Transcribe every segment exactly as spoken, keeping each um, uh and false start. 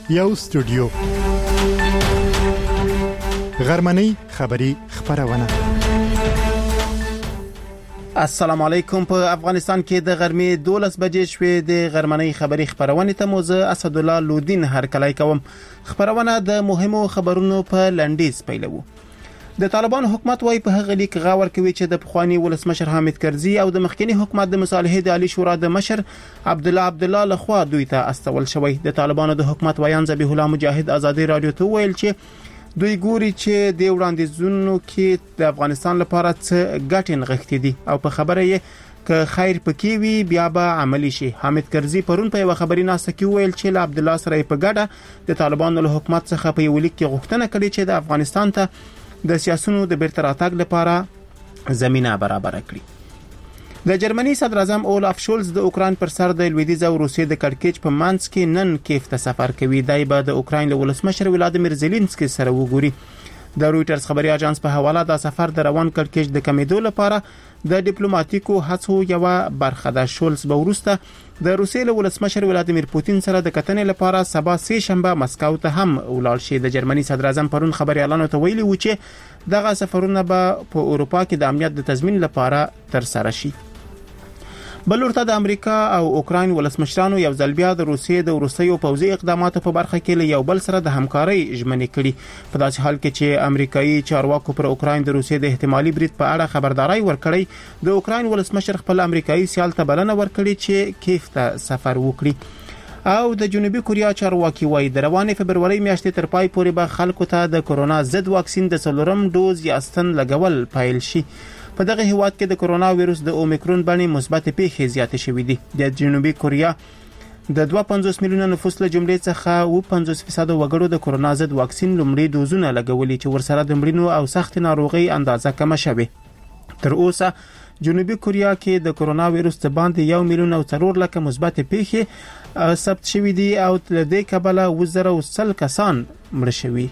یو استودیو غرمنۍ خبری خبرونه. السلام علیکم. په افغانستان کې د غرمې دولس بجې شوې. د غرمنۍ خبری خبرونه ته موزه اسد الله لودین هرکلی کوم. خبرونه د مهمو خبرونو په لنډیز پیلوو. د طالبان حکومت وايي په هغه لیک غاور کوي چې د پخوانی ولسمشر حامد کرزي او د مخکنی حکومت د مصالحې د عالی شورا د مشر عبد الله عبد الله لخوا دوی ته استول شوی. د طالبانو د حکومت ویان ذبیح الله مجاهد ازادي رادیو ته ویل چې دوی ګوري چې د وړاندیزونو کې د افغانستان لپاره څه ګټه نغښتې دي او په خبره یې که خیر پکې وي بیا به عملی شي. حامد کرزي پرون په یو خبري ناسته کې ویل چې عبد الله سره په ګډه د طالبانو له حکومت څخه په یو لیک کې غوښتنه کړې چې د افغانستان ته د سیاسيونو د بیرته راتګ لپاره زمينه برابر کړي. د جرمني صدر اعظم اولاف شولز د اوکران پر سر د لویدیځ او روسیې د کړکېچ په منځ کې نن کیف ته سفر کوي. دای به د اوکران له ولسمشر ولادیمیر زيلنسکي سره وګوري. د رويټرز خبري اژانس په حواله د سفر د روان کړکېچ د کمیدو لپاره د ډیپلوماټیکو هڅو یو برخه ده. شولز به وروسته د روسیې له ولسمشر ولادیمیر پوتین سره د کتنې لپاره سبا سه شنبه مسکو ته هم ولاړ شي. د جرمني صدر اعظم پرون خبري اعلان ته ویلي و چې دغه سفرونه به په اروپا کې د امنیت د تضمین لپاره تر سره شي. بلورته د امریکا او اوکران ولسمشرانو یو ځل بیا د روسیې د روسیو پوځي اقداماتو په برخه کې له یو بل سره د همکارۍ ژمنې کړي. په داسې حال کې چې امریکایي چارواکو پر اوکران د روسیې د احتمالي برید په اړه خبرداري ورکړې. د اوکران ولسمشر خپل امریکایي سیال ته بلنه ورکړي چې کیف ته سفر وکړي. او د جنوبي کوریا چارواکي وایي د روانې فبرवरी میاشتې تر پای پورې به خلکو ته د کرونا ضد واکسین د څلورم ډوز یا ستن لګول پیل شي. په دغه هیواد کې د کرونا وایروس د اومیکرون باندې مثبت پیښې زیاتې شوې دي. د جنوبي کوریا د دوه پنځوس میلیونه نفوس له جملې څخه و پنځوس فیصد وګړو د کرونا ضد واکسین لومړی دوزونه لګولي چې ورسره د مړینو او سخت ناروغي اندازه کم شوه. تر اوسه جنوبي کوریا کې د کرونا وایروس څخه باندې یو میلیون او څلور لک مثبت پیښې ثبت شوې دي او له دې کبله وزره او سل کسان مړ شوي.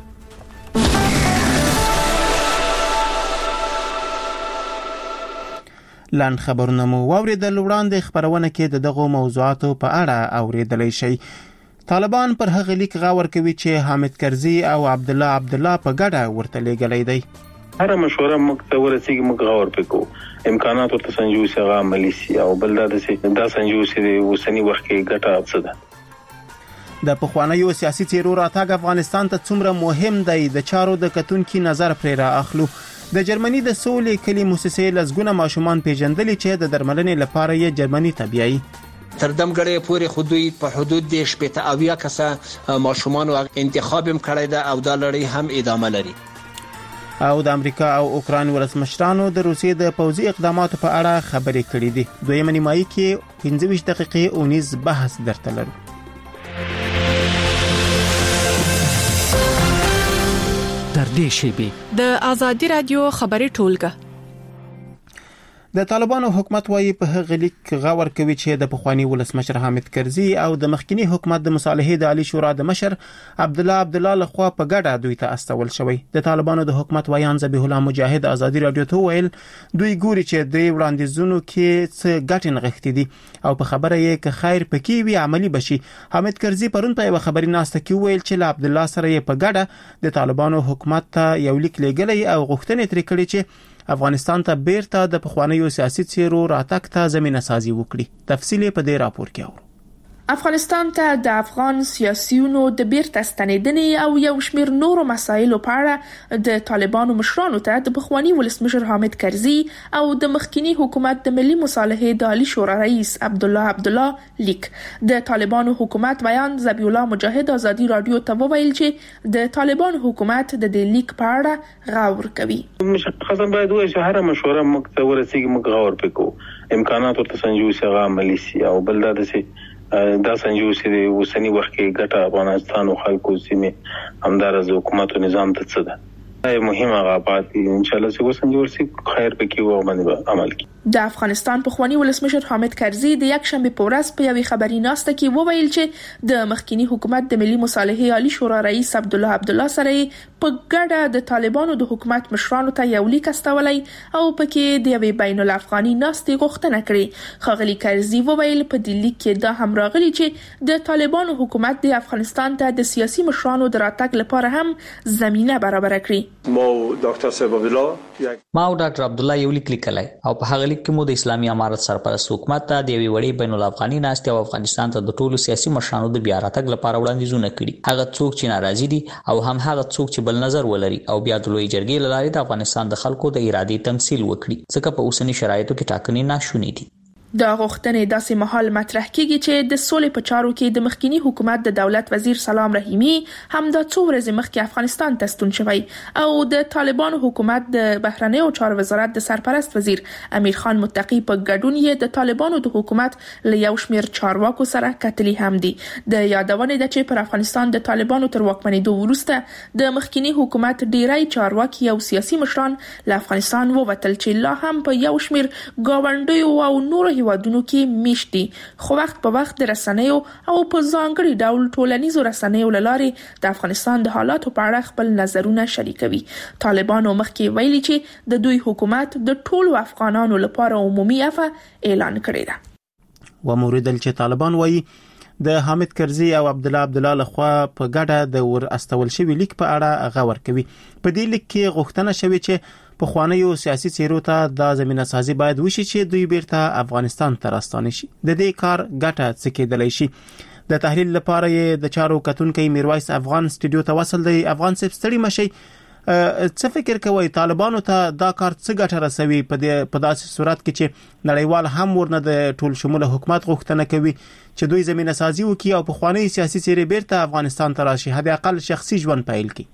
لاند خبرونه مو واوریدل. وړاندې خبرونه کې د دغه موضوعاتو په اړه اوریدلای شي. طالبان پر هغه لیک غاور کوي چې حامد کرزي او عبد الله عبد الله په ګډه ورته لګلې دی. هر مشوره موږ ته ورسیږي موږ غاور پکو امکانات ورته سنجو سي غا عملی سي او بل دا د دا سنجو سي د وسنی وخت کې ګټه څه ده. د پخوانیو سیاسي تیرو راتګ افغانستان ته څومره مهم دی د چارو د کتونکو نظر پرې را اخلو. د جرمني د سولې کلی مؤسسې لزګونه ماشومان پیژندلې چې د درملنې لپاره یې جرمني طبيعي تر دمګړې پورې حدود په حدود د شپږ اویا کسه ماشومان او انتخاب هم کړی ده او دا لړۍ هم ادامه لري. او د امریکا او اوکران ولسمشرانو د روسیې د پوځي اقداماتو په اړه خبرې کړې دي. دویمه نیمایي کې پنځه ویشت دقیقې اونیز بحث درته لرو. در دې شیبه د ازادي رادیو خبري ټولګه. د طالبانو حکومت وايي په هغه لیک غاور کوي چې د پخوانی ولسمشر حامد کرزي او د مخکنی حکومت د مصالحې د عالی شورا د مشر عبد الله عبد الله لخوا په ګډه دوی ته استول شوی. د طالبانو د حکومت ویان ذبیح الله مجاهد ازادي رادیو ته ویل دوی ګوري چې د وړاندیزونو کې څه ګټه نغښتې دي او په خبره یې که خیر پکې وي عملی بشي. حامد کرزي پرون په یو خبري ناسته کې ویل چې عبد الله سره یې په ګډه د طالبانو حکومت ته یو لیک لګلې او غوښتنې ترې کړې چې افغانستان ته بیرته د پخوانیو سیاسي څیرو راتګ ته زمينه سازي وکړي. تفصیل په دې راپور کې اورو. افغانستان ته د افغان سیاسيونو د بیرته ستنېدنې او یو شمېر نورو مسایلو په اړه د طالبانو مشرانو ته د پخوانی ولسمشر حامد کرزي او د مخکنی حکومت د ملي مصالحې د عالی شورا رئیس عبد الله عبد الله لیک. د طالبانو حکومت بیان ذبیح الله مجاهد ازادي رادیو ته وویل چې د طالبانو حکومت د دې لیک په اړه غور کوي. مشخصا باید وایي چې هر مشوره موږ ته ورسیږي موږ غور پکو امکانات ورته سنجو سي غا عملی سي او بل دا د دا سنجو سي د وسنی وخت کې ګټه افغانستان او خلکو سیمه همدارز حکومت او نظام ته څه ده. مهمه غابات ان شاء الله چې وسنجول سي خیر پکې و باندې عمل کی. د افغانستان پخوانی ولسمشر حامد کرزي د یک شنبه په ورځ په یوې خبري ناسته کې وویل چې د مخکینی حکومت د ملي مصالحې عالی شورا رئیس عبدالله عبدالله سره په ګډه د طالبانو د حکومت مشرانو ته یو لیک استولای او پکې د یوې بین الافغاني ناستې غوښتنه کړې. خاغلی کرزي وویل په دې لیک کې دا هم راغلي چې د طالبانو حکومت د افغانستان ته د سیاسي مشرانو د راتګ لپاره هم زمينه برابر کړي. ما ډاکټر صاحب عبدالله ما او ډاکټر عبدالله یو لیک لیکلای او په هغه لیک کې مو د اسلامي امارت سرپرست حکومت ته د یوې وړې بین الافغاني ناستې او افغانستان ته د ټولو سیاسي مشرانو د بیا راتګ لپاره وړاندیزونه کړي. هغه څوک چې ناراضي دي او هم هغه څوک چې بل نظر ولري او بیا د لوی جرګې له لارې د افغانستان د خلکو د ارادې تمثيل وکړي ځکه په اوسنی شرایطو کې ټاکنې ناشونې دي. دا غوښتنې داسې مهال مطرح کیږي چې د سولې په چارو کې د مخکینی حکومت د دولت وزیر سلام رحیمی هم د څو ورځې مخکې افغانستان ته ستون شوی او د طالبانو حکومت د بهرنیو چارو وزارت د سرپرست وزیر امیر خان متقی په ګډون یې د طالبانو د حکومت له یو شمېر چارواکو سره کتلي هم دي. د یادونې د چې پر افغانستان د طالبانو تر واکمنېدو وروسته د مخکینی حکومت ډیری چارواکي او سیاسي مشران له افغانستان ووتل چې لا هم په یو شمېر ګاونډیو او نورو هیوادونو کې میشتي خو وخت په وخت د رسنیو او په ځانګړي ډول ټولنیزو رسنیو لاره د افغانستان د حالاتو په اړه خپل نظرونه شریکوي. طالبانو مخکې ویلي چې د دوی حکومت د ټولو افغانانو لپاره عمومي عفو اعلان کړی دی. و موریدل چې طالبان وایي د حامد کرزي او عبدالله عبدالله لخوا په ګډه د ور استول شوی لیک په اړه غور کوي. په دې لیک کې غوښتنه شوی چې په خوانیو سیاسي چیرو ته د زمينه سازي باید وشي چې دوی بیرته افغانستان ته راستانه شي. د دې کار ګټه څه کېدلی شي. د تحلیل لپاره یې د چارو کتونکو میرویس افغان سټډیو ته وصل دی. افغان صاحب ستړي مشي څه فکر کوي طالبانو ته دا کار څه ګټه رسوي په دې په داسې صورت کې چې نړیوال هم ورنه د ټول شموله حکومت غوښتنه کوي چې دوی زمينه سازي وکړي او په خواني سیاسي چیرې بیرته افغانستان ته راشي هدا اقل شخصي ژوند پایل کړي.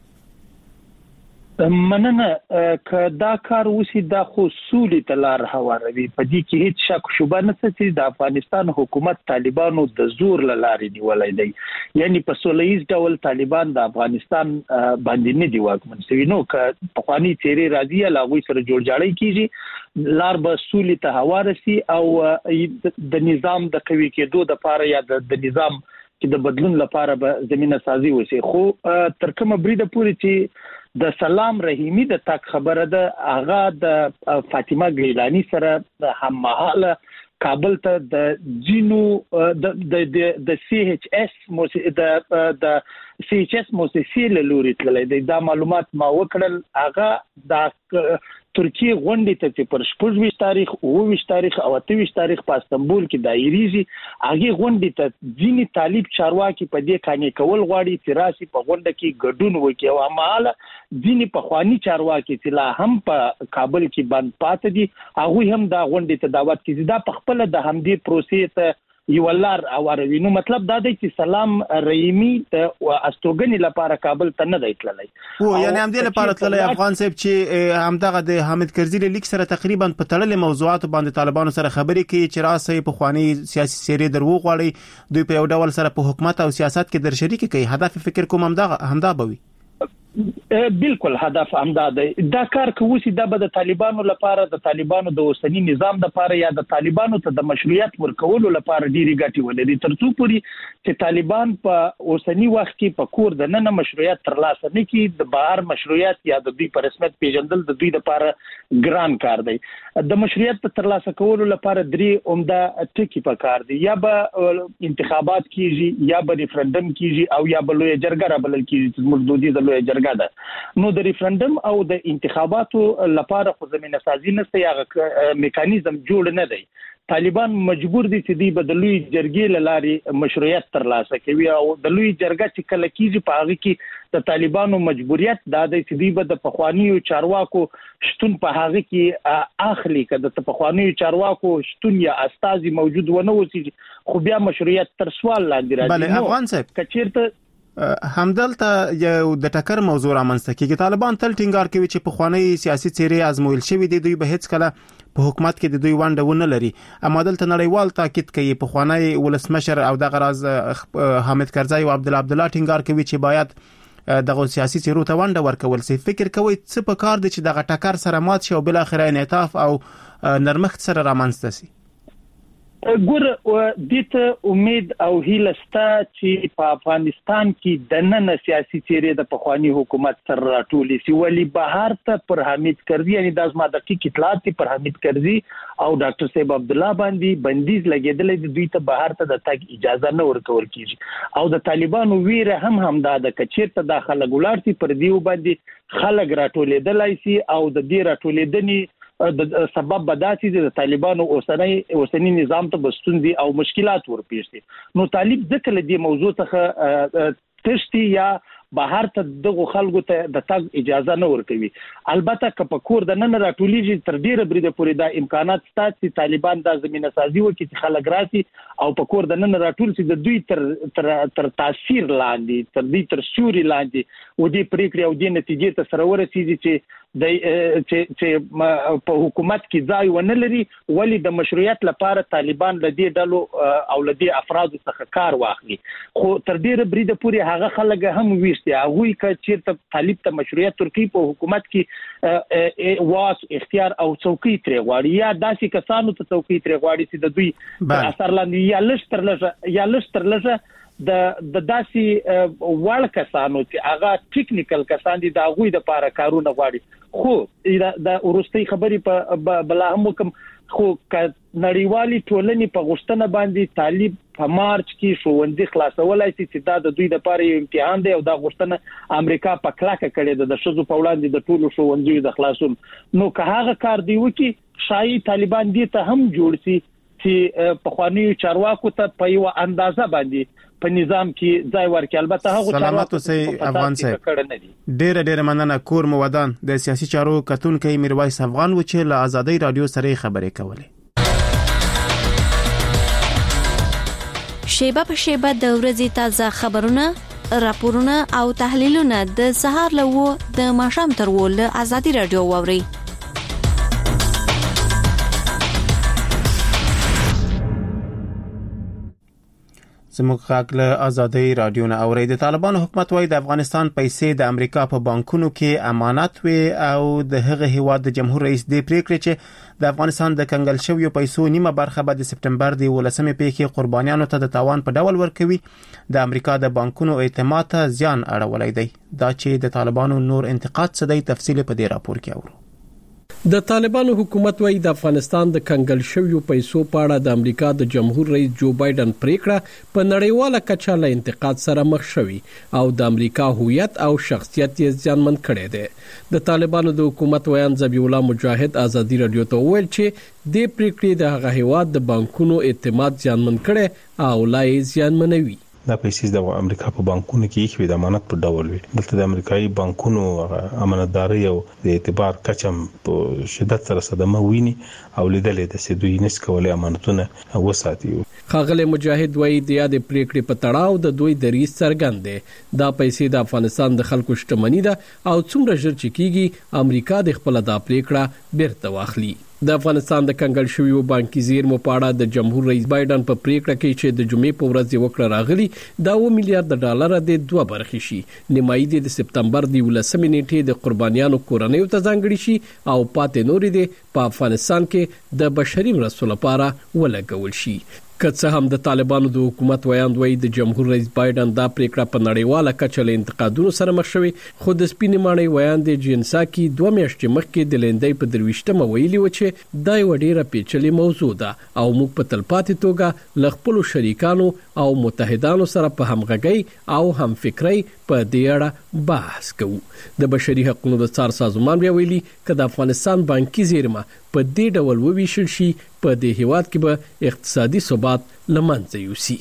مننه ک دا کار وسی د خصوصي تلار هواروي په دې کې هیڅ شک شوبه نشته چې د افغانستان حکومت طالبانو د زور لارې نیولای دی. یعنی په سولهیز ډول طالبان د افغانستان باندې نه دی واکمن شوی. نو ک په خواني چیرې راځي لاغوي سره جوړ جاړی کیږي لار به سولې ته هوارسي او د نظام د قوی کېدو د لپاره یا د نظام چې د بدلون لپاره به زمينه سازي وشي. خو تر کومه بریده پوري چې د سلام رحیمی د تک خبره ده هغه د فاطمه ګیلانی سره هممهاله کابل ته د جینو د د د سی ایچ اس موسسه د د سی ایچ اس موسسه له لوري تللی دا معلومات ما وکړل. هغه د ترکیه غونډې ته چې پر شپږ تاریخ او اووه تاریخ او اته تاریخ په استنبول کې دایریږي هغه غونډې ته ځینی طالب چارواکي په دې کانې کول غواړي چې راسي په غونډه کې ګډون وکړي او هماله ځینی په خواني چارواکي چې لا هم په کابل کې بند پاتې دي هغه هم دا غونډې ته دعوت کړي. دا په خپل د همدې پروسې ته یو لار اوروي. نو مطلب دا دی چې سلام رحیمی ته استوګنې لپاره کابل ته نه دی تللی. او یعنی هم دې لپاره تللی افغان صاحب چې همدغه د حامد کرزي لیک سره تقریبا په تړلې موضوعات باندې طالبانو سره خبرې کوي چې راسي په خواني سیاسي سیرې درو غواړي دوی په یو ډول سره په حکومت او سیاست کې در شریک کوي. هدف فکر کوم همدغه همدا بوي. بالکل هدف همدا دی. دا کار کوي دا به د طالبانو لپاره د طالبانو د اوسنی نظام لپاره یا د طالبانو ته د مشروعیت ورکولو لپاره ډیری ګټي ولري ترڅو پوری چې طالبان په اوسنی وخت کې په کور د نن مشروعیت ترلاسه نه کړي د بهر مشروعیت یا د دوی په رسمیت پیژندل د دوی لپاره ګران کار دی. د مشروعیت په ترلاسه کولو لپاره درې عمده ټکي په کار دي. یا به انتخابات کیږي یا به ریفرندم کیږي او یا به لوی جرګه را بلل کیږي چې موږ دوی د لوی جرګه ده. نو د ریفرندم او د انتخاباتو لپاره خو زمينه سازي نشته یا میکانیزم جوړ نه دی. طالبان مجبور دي چې د بدلوي جرګې لاري مشروعیت ترلاسه کوي او د لوی جرګه چې کله کیږي په هغه کې د طالبانو مجبوریت دا دی چې د پخوانیو چارواکو شتون په هغه کې اخلي کده د پخوانیو چارواکو شتون یا استازي موجود ونه وسی خو بیا مشروعیت تر سوال لاندې راځي. بله افغان صاحب کچیرته همدلته یو د ټکر موضوع رامنځته کیږي. طالبان تل ټینګار کوي چې په خواني سیاسي چیرې ازمویل شوی دي دوی به هیڅ کله په حکومت کې د دوی ونډه ونه لري. اما دلته نړیوال تاکید کوي په خواني ولسمشر او د غراز حامد کرزي او عبدالله عبدالله ټینګار کوي چې باید دغه سیاسي چیرو ته ونډه ورکول سي. فکر کوي څه په کار دي چې دغه ټکر سره مات شي او بل اخر انعطاف او نرمښت سره رامنځته سي؟ ګور د ته امید او هیله ستا چې په افغانستان کې د نن سیاسي چیرې د پخوانی حکومت سره راټولې سي، ولی بهر ته پر حمید کرزي یعنی د ازما دقیق اطلاعات پر حمید کرزي او ډاکټر صاحب عبد الله باندې بندیز لګیدل د دوی ته بهر ته د تګ اجازه نه ورکول کیږي او د طالبانو ویره هم هم د کچیر ته داخله ګولارتي پر دیو باندې خلک راټولېدلای سي او د دې راټولېدنې د سبب بداسي د طالبانو اوسنۍ اوسنۍ نظام ته بستوندي او مشکلات ورپېښ دي. نو طالب ځکه له دې موضوع څخه تشتي یا بهر ته دغه خلکو ته د تګ اجازه نه ورکوي. البته که په کور د نن راټولېږي تر ډیره بریده پورې دا امکانات شته چې طالبان د زمينه سازي وکړي چې خلک راسي او په کور د نن راټول شي د دوی تر تر, تر تاثیر لاندې تر دې تر سوري لاندې و دې پریکړې او دې نتیجې ته سره ورسېږي چې د چې چې په حکومت کې ځای ونه لري، ولی د مشروعیت لپاره طالبان له دې ډلو او له دې افرادو څخه کار واخلي. خو تر ډیره بریده پورې هغه خلک هم ویشتي هغه چې چیرته طالب ته مشروعیت ترکی په حکومت کې واس اختیار او څوکۍ ترې غواړي یا داسې کسانو ته څوکۍ ترې غواړي چې د دوی اثر لاندې یا لږ تر لږه یا لږ تر لږه د د داسي وړ کسانو چې هغه ټیکنیکل کسان دي د هغه د لپاره کارونه غواړي. خو د ورستۍ خبرې په بلا هم کوم خو نړیوالي ټولنې په غوښتنه باندې طالب په مارچ کې ښوونځي خلاصولای شي چې دا د دوی لپاره یو امتحان دی او دا غوښتنه امریکا په کلاکه کړې ده د شذو په وړاندې د ټولو ښوونځیو د خلاصون. نو که هغه کار دی وکي شایي طالبان دې ته هم جوړ شي چې په خواني چارواکو ته په یو اندازه باندې په نظام کې ځای ورکړي. البته هغه سلامات اوسئ افغان صاحب، ډېر ډېر مننه. کور مو ودان د سیاسي چارو کتونکو میرویس افغان و چې له آزادۍ رادیو سره خبرې کولې. شیبه په شیبه د ورځې تازه خبرونه، راپورونه او تحلیلونه د سهار له و د ماښام تر و له آزادۍ رادیو واوري. زموږ خاک له آزادۍ رادیو نه اوري. د طالبانو حکومت وايي د افغانستان پیسې د امریکا په بانکونو کې امانت وي او د هغه هیواد د جمهور رئیس د پریکړې چې د افغانستان د کنګل شویو پیسو نیمه برخه به د سپټمبر د ولسمې پیښې قربانیانو ته د تاوان په ډول ورکوي د امریکا د بانکونو اعتماد ته زیان اړولای دی. دا چې د طالبانو نور انتقاد څه دی تفصیل په دې راپور کې اورو. د طالبانو حکومت وايي د افغانستان د کنګل شویو پیسو په اړه د امریکا د جمهور رئیس جو بایدن پریکړه په نړیواله کچه له انتقاد سره مخ شوی او د امریکا هویت او شخصیت یې ځانمن کړی دی. د طالبانو د حکومت ویان ذبیح الله مجاهد آزادي رادیو ته وویل چې د پریکړې د هغه هیواد د بانکونو اعتماد ځانمن کړي او لا یې ځانمنوي. دا پیسې د امریکا په بانکونو کې خو د امانت په ډول وي. دلته د امریکایي بانکونو امانتداري او د اعتبار کچم په شدت سره صدمه ویني او لیدلې د سدوی نس کولې امانتونه وساتي. خاغله مجاهد وایي د یاد پریکړې په تړاو د دوی دریځ څرګند دی. دا پیسې د افغانستان د خلکو شتمنۍ ده او څومره ژر چې کیږي امریکا د خپل د پریکړه بیرته واخلي. د افغانستان د کنګل شویو بانکي زیرمو په اړه د جمهور رئیس بایدن په پریکړه کې چې د جمعې په ورځ یې وکړه راغلي دا اوه میلیارډ ډالر د دوه برخې شي. نیمایي د سپټمبر د ولسمې نیټې د قربانیانو کورنیو ته ځانګړي شي او پاتې نورې د په افغانستان کې د بشري مرستو لپاره ولګول شي. که څه هم د طالبانو د حکومت ویاند وایي د جمهور رئیس بایدن دا پریکړه په نړیواله کچه له انتقادونو سره مخ شوی، خو د سپینې ماڼۍ ویاند جنساکي دوه میاشتې مخکې د لیندۍ په درویشتمه ویلي و چې دا یوه ډیره پیچلې موضوع ده او موږ په تلپاتې توګه له خپلو شریکانو او متحدانو سره په همغږۍ او همفکرۍ په دې اړه بحث کوو. د بشري حقوقو د څار سازمان بیا ویلي که د افغانستان بانکي زیرمه په دې ډول وویشل شي په دې هیواد کې به اقتصادي ثبات له منځه یوسي.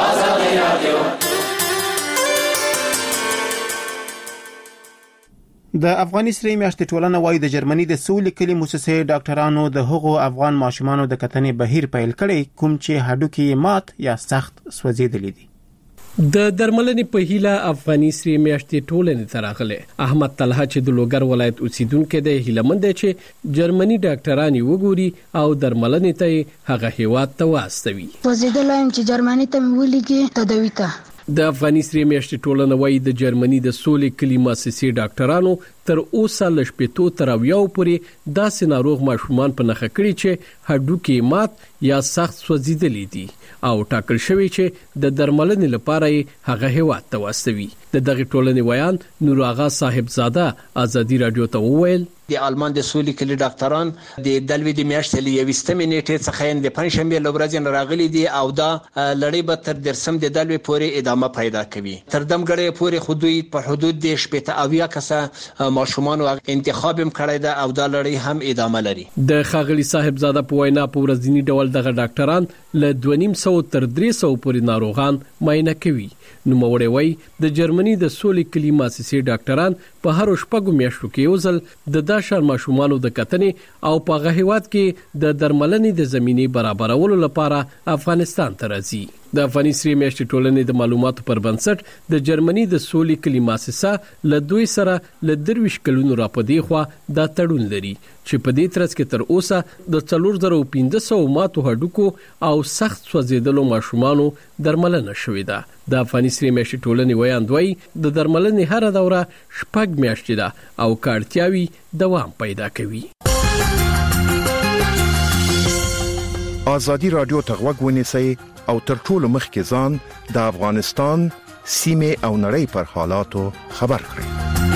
د افغاني سرې میاشتې ټولنه وايي د جرمني د سولې کلي موسسې ډاکټرانو د هغو افغان ماشومانو د کتنې بهیر پیل کړي کوم چې هډوکي مات یا سخت سوځېدلي دي. د درملنې په هیله افغاني سرې میاشتې ټولنې ته راغله. احمد طلحه چې د لوګر ولایت اوسیدونکو دی هیلمند دی چې جرمني ډاکټران وګوري او درملنې ته هغه هیواد ته واستوي. وزیدلایم چې جرمني ته ویلېږي تداوی ته د افغاني سری میاشتې ټولنه وايي د جرمني د سولې کلي مؤسسې ډاکټرانو تر اوسه ل شپېتو تر اویاو پورې داسې ناروغ ماشومان په نښه کړي چې هډوکي مات یا سخت سوځېدلي دي او ټاکل شوی چې د درملنې لپاره یې هغه هیواد ته واستوي. د دغه ټولنې ویان نور آغا صاحب زاده ازادي رادیو ته وویل د آلمان د سولې کلي ډاکټران د دلوي د میاشتې ل یویشتمې نیټې څخه د پنځشنبې له ورځې نه راغلي دي او دا لړۍ به تر درسم د دلوي پورې ادامه پیدا کوي. تر دمګړې پورې خودوی په حدود د شپږ اویا کسه ماشومان انتخاب هم کړی ده او دا لړۍ هم ادامه لري. د خاغلی صاحب زاده په وینا په ورځنی ډول دغه ډاکټران له دوه نیم سو تر درې سو پورې ناروغان معاینه کوي. نو موري وای د جرمني د سولې کلي مؤسسې ډاکټران په هر شپږو میاشتو کې یو ځل د داشر ماشومانو د کتنې او په غهوات کې د درملنې د زمینې برابرولو لپاره افغانستان ته راځي. د افغاني سری میاشتې ټولنې د معلوماتو پر بنسټ د جرمني د سولې کلي مؤسسه له دوی سره له درویش کلونو را پدې خو دا تړون لري چې په دې ترڅ کې تر اوسه د څلور زره پنځه سوه ماتو هډوکو او سخت سوځېدلو ماشومانو درملنه شوې ده. د افغاني سری میاشتې ټولنې ویان دوی د درملنې هر دوره شپږ میاشتې ده او کارتیاوي دوام پیدا کوي. آزادی رادیو ته غوږ ونیسئ او تر ټولو مخکې ځان د افغانستان سیمې او نړۍ پر حالاتو خبر کړئ.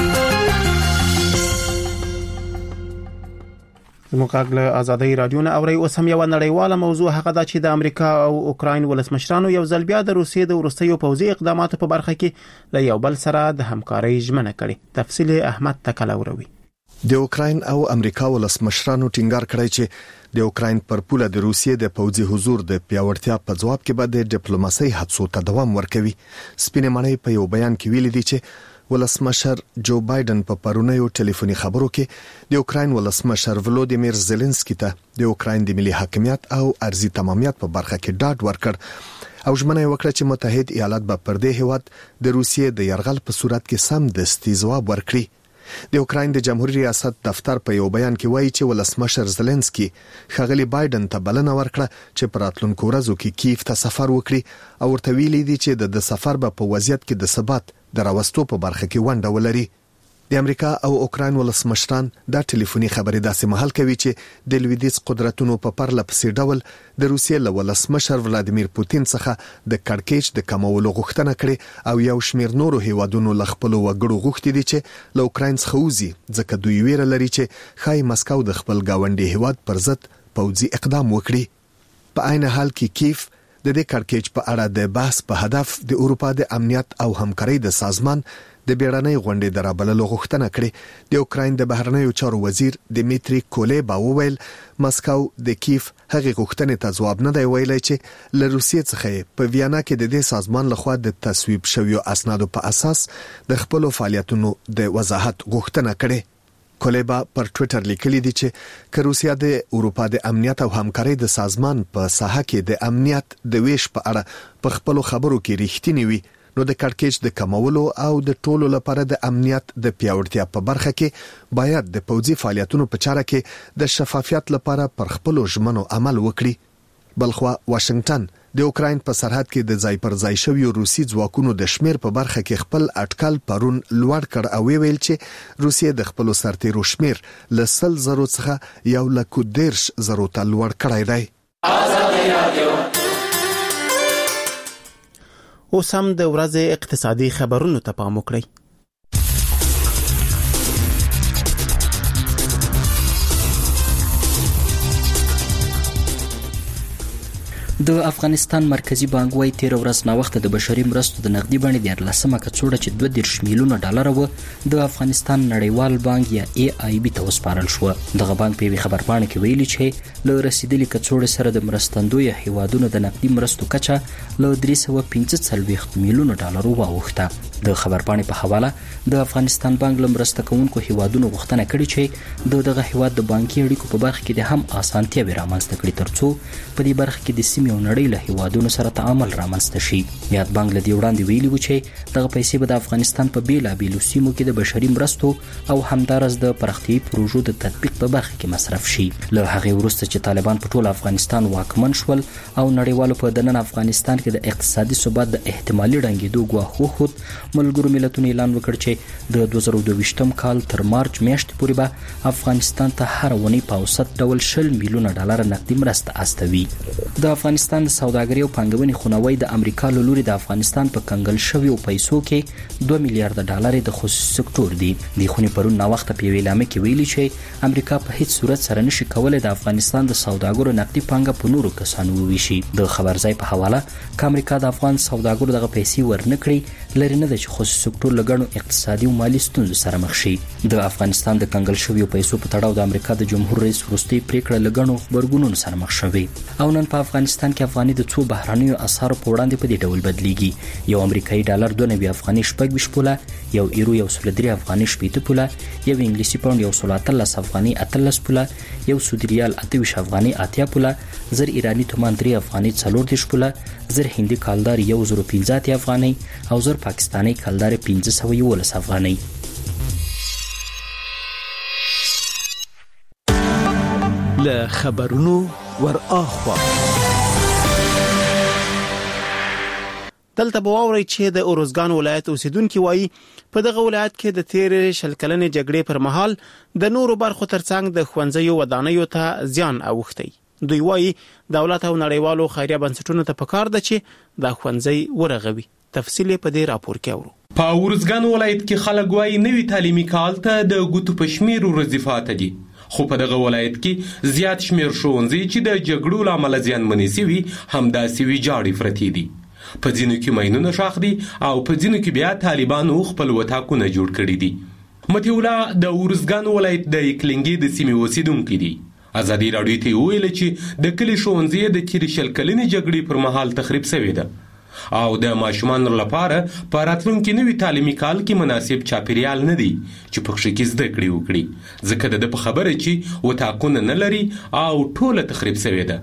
زموږ له آزادۍ رادیو نه اوري اوس هم یو نړیواله موضوع هغه ده چې د امریکا او اوکراین ولسمشرانو یو ځل بیا د روسیې د وروستیو پوځي اقداماتو په برخه کې له یو بل سره د همکارۍ ژمنه کړې. تفصیل احمد تکلوروي. د اوکراین او امریکا ولسمشرانو ټینګار کړی چې د اوکراین پر پوله د روسیې د پوځي حضور د پیاوړتیا په ځواب کې به د ډیپلوماسۍ هڅو ته دوام ورکوي. سپینې مړۍ په یو بیان کې ویلي دي چې ولسمشر جو بایدن په پرونیو ټلیفوني خبرو کې د اوکراین ولسمشر ولودیمیر زيلنسکي ته د اوکراین د ملي حاکمیت او ارضي تمامیت په برخه کې ډاډ ورکړ او ژمنه وکړه چې متحد ایالات به پر دې هیواد د روسیې د یرغل په صورت کې سم دستي ځواب ورکړي. د اوکراین د جمهوریت ریاست دفتر په یو بیان کې وایي چې ولسمشر زيلنسکي ښاغلي بایدن ته بلنه ورکړه چې په راتلونکو ورځو کې کیف ته سفر وکړي او ورته ویلي دي چې د سفر به په وضعیت کې د ثبات د راوستو په برخه کې ونډه ولري. د امریکا او اوکراین ولسمشران دا ټلیفوني خبرې داسې مهال کوي چې د لویدیځ قدرتونو په پرله پسې ډول د روسیې له ولسمشر ولادیمیر پوتین څخه د کړکېچ د کمولو غوښتنه کړې او یو شمېر نورو هیوادونو له خپلو وګړو غوښتي دي چې له اوکراین څخه وځي ځکه دوی ویره لري چې ښایي مسکو د خپل ګاونډي هیواد پر ضد پوځي اقدام وکړي. په عین حال کې کیف د دې کړکېچ په اړه د بحث په هدف د اروپا د امنیت او همکارۍ د سازمان د بیړنۍ غونډې درابللو غوښتنه کړې. د اوکراین د بهرنیو چارو وزیر دیمیتری کولیبا وویل مسکو د کیف هغه غوښتنې ته ځواب نه دی ویلی چې له روسیې څخه په ویانا کې د دې سازمان لخوا د تصویب شویو اسنادو په اساس د خپلو فعالیتونو د وضاحت غوښتنه کړې. کولیبا پر ټوئیټر لیکلی دی چې که روسیا د اروپا د امنیت او همکارۍ د سازمان په ساحه کې د امنیت د ویش په اړه په خپلو خبرو کې رښتینی وي نو د کړکېچ د کمولو او د ټولو لپاره د امنیت د پیاوړتیا په برخه کې باید د پوځي فعالیتونو په چاره کې د شفافیت لپاره پر خپلو ژمنو عمل وکړي. بلخوا واشنگټن د اوکراین په سرحد کې د ځای پر ځای شویو روسي ځواکونو د شمیر په برخه کې خپل اټکل پرون لوړ کړ او ویل چې روسیه د خپل سرتیرو شمیر ل سل زرو څخه یو لک دیرش زرو ته لوړ کړی دی. آزادي رادیو اوس هم د ورځې اقتصادي خبرونو ته پام وکړئ. د افغانستان مرکزی بانک وايي تیر ورځ نا وخت د بشري مرستو د نقدي بڼې د لسمه کڅوړه چې دوه دېرش میلیونه ډالر و د افغانستان نړیوال بانک یا ای آی بی ته وسپارل شو. دغه بانک په خبر پاڼه کې ویلي چې له رسیدلي کڅوړې سره د مرستندوی هیوادونو د نقدي مرستو کچه له درې سوه پنځه څلوېښت میلیونه ډالر واوښته. د خبر پاڼې په حواله د افغانستان بانک له مرسته کوونکو هیوادونو غوښتنه کړې چې د دغه هیواد د بانکي اړیکو په برخه کې د هم اسانتیاوې رامنځته کړي ترڅو په دې برخه کې د سیمې سیمې او نړۍ له هیوادونو سره تعامل رامنځته شي. یاد بانک له دې وړاندې ویلي و چې دغه پیسې به د افغانستان په بیلابیلو سیمو کې د بشري مرستو او همدارس د پراختیایي پروژو د تطبیق په برخه کې مصرف شي. له هغې وروسته چې طالبان په ټول افغانستان واکمن شول او نړیوالو په دننه افغانستان کې د اقتصادي ثبات د احتمالي ړنګېدو ګواښ وښود، ملګرو ملتونو اعلان وکړ چې د دوه زره دوه ویشتم کال تر مارچ میاشتې پورې به افغانستان ته هر اونۍ په اوسط ډول شل میلیونه ډالر نقدي مرسته استوي. د افغانستان د سوداګرۍ او پانګونې خونوۍ د امریکا له لوري د افغانستان په کنګل شویو پیسو کې دوه میلیارډ ډالر د خصوصي سکتور دي. د خونې پرون ناوخته په یوې اعلامیه کې ویلي چې امریکا په هیڅ صورت سره نشي کولای د افغانستان د سوداګرو نقدي پانګه په نورو کسانو وویشي. د خبرځای په حواله ک امریکا د افغان سوداګرو دغه پیسې ورنکړي لري نه د خصوصي سکتور لګڼو اقتصادي او مالي ستونزو سره مخ شي. د افغانستان د کنګل شویو پیسو په تړاو د امریکا د جمهور رئیس وروستي پریکړه لګڼو خبرګونونو سره مخ شوې او نن په افغانستان کې افغاني د څو بهرانیو اسعارو په وړاندې په دې ډول بدلیږي. یو امریکایي ډالر دوه نوي افغاني شپږ ویشت پوله، یو ایرو یو سل درې افغاني شپېته پوله، یو انګلیسي پاونډ یو سل اتلس افغاني اتلس پوله، یو سعودي ریال اته ویشت افغاني اتیا پوله، زر ایراني تومان درې افغاني څلور دېرش پوله، زر هندي کالدار یو زر پنځه اتیا افغاني او زر پاکستاني کالدار پنځه سوه یولس افغاني. له خبرونو ور اخوا دلته به واورئ چې د اروزګان ولایت اوسیدونکو وایي په دغه ولایت کې د تیر شل کلنې جګړې پر مهال د نورو برخو ترڅنګ د ښوونځیو ودانیو ته زیان اوښتی. دوی وایي دولت او نړیوالو خیریه بنسټونو ته پکار ده چې دا ښوونځي ورغوي. تفصیل په دې راپور کې اورو. په اروزګان ولایت کې خلک وایي نوي تعلیمي کال ته د ګوتو په شمیر ورځفات دي، خو په دغه ولایت کې زیات شمیر ښوونځي چې د جګړو له امله زیانمنې سوي همداسې ویجاړې پرتې دي. په ځینو کې ماینونه ښخ دي او په ځینو کې بیا طالبانو خپل وطاقونه جوړ کړي دي. متي الله د اروزګان ولایت د اکلنګي د سیمې اوسیدونکی دی. ازادي راډیو ته ویل چې د کلي ښوونځي د تیر شل کلنې جګړې پر مهال تخریب شوی ده او د ماشومانو لپاره په راتلونکي نوي تعلیمي کال کې مناسب چاپیریال نه دی چې په کې زده کړې وکړي، ځکه د په خبره چې وطاقونه نه لري او ټوله تخریب شوی ده.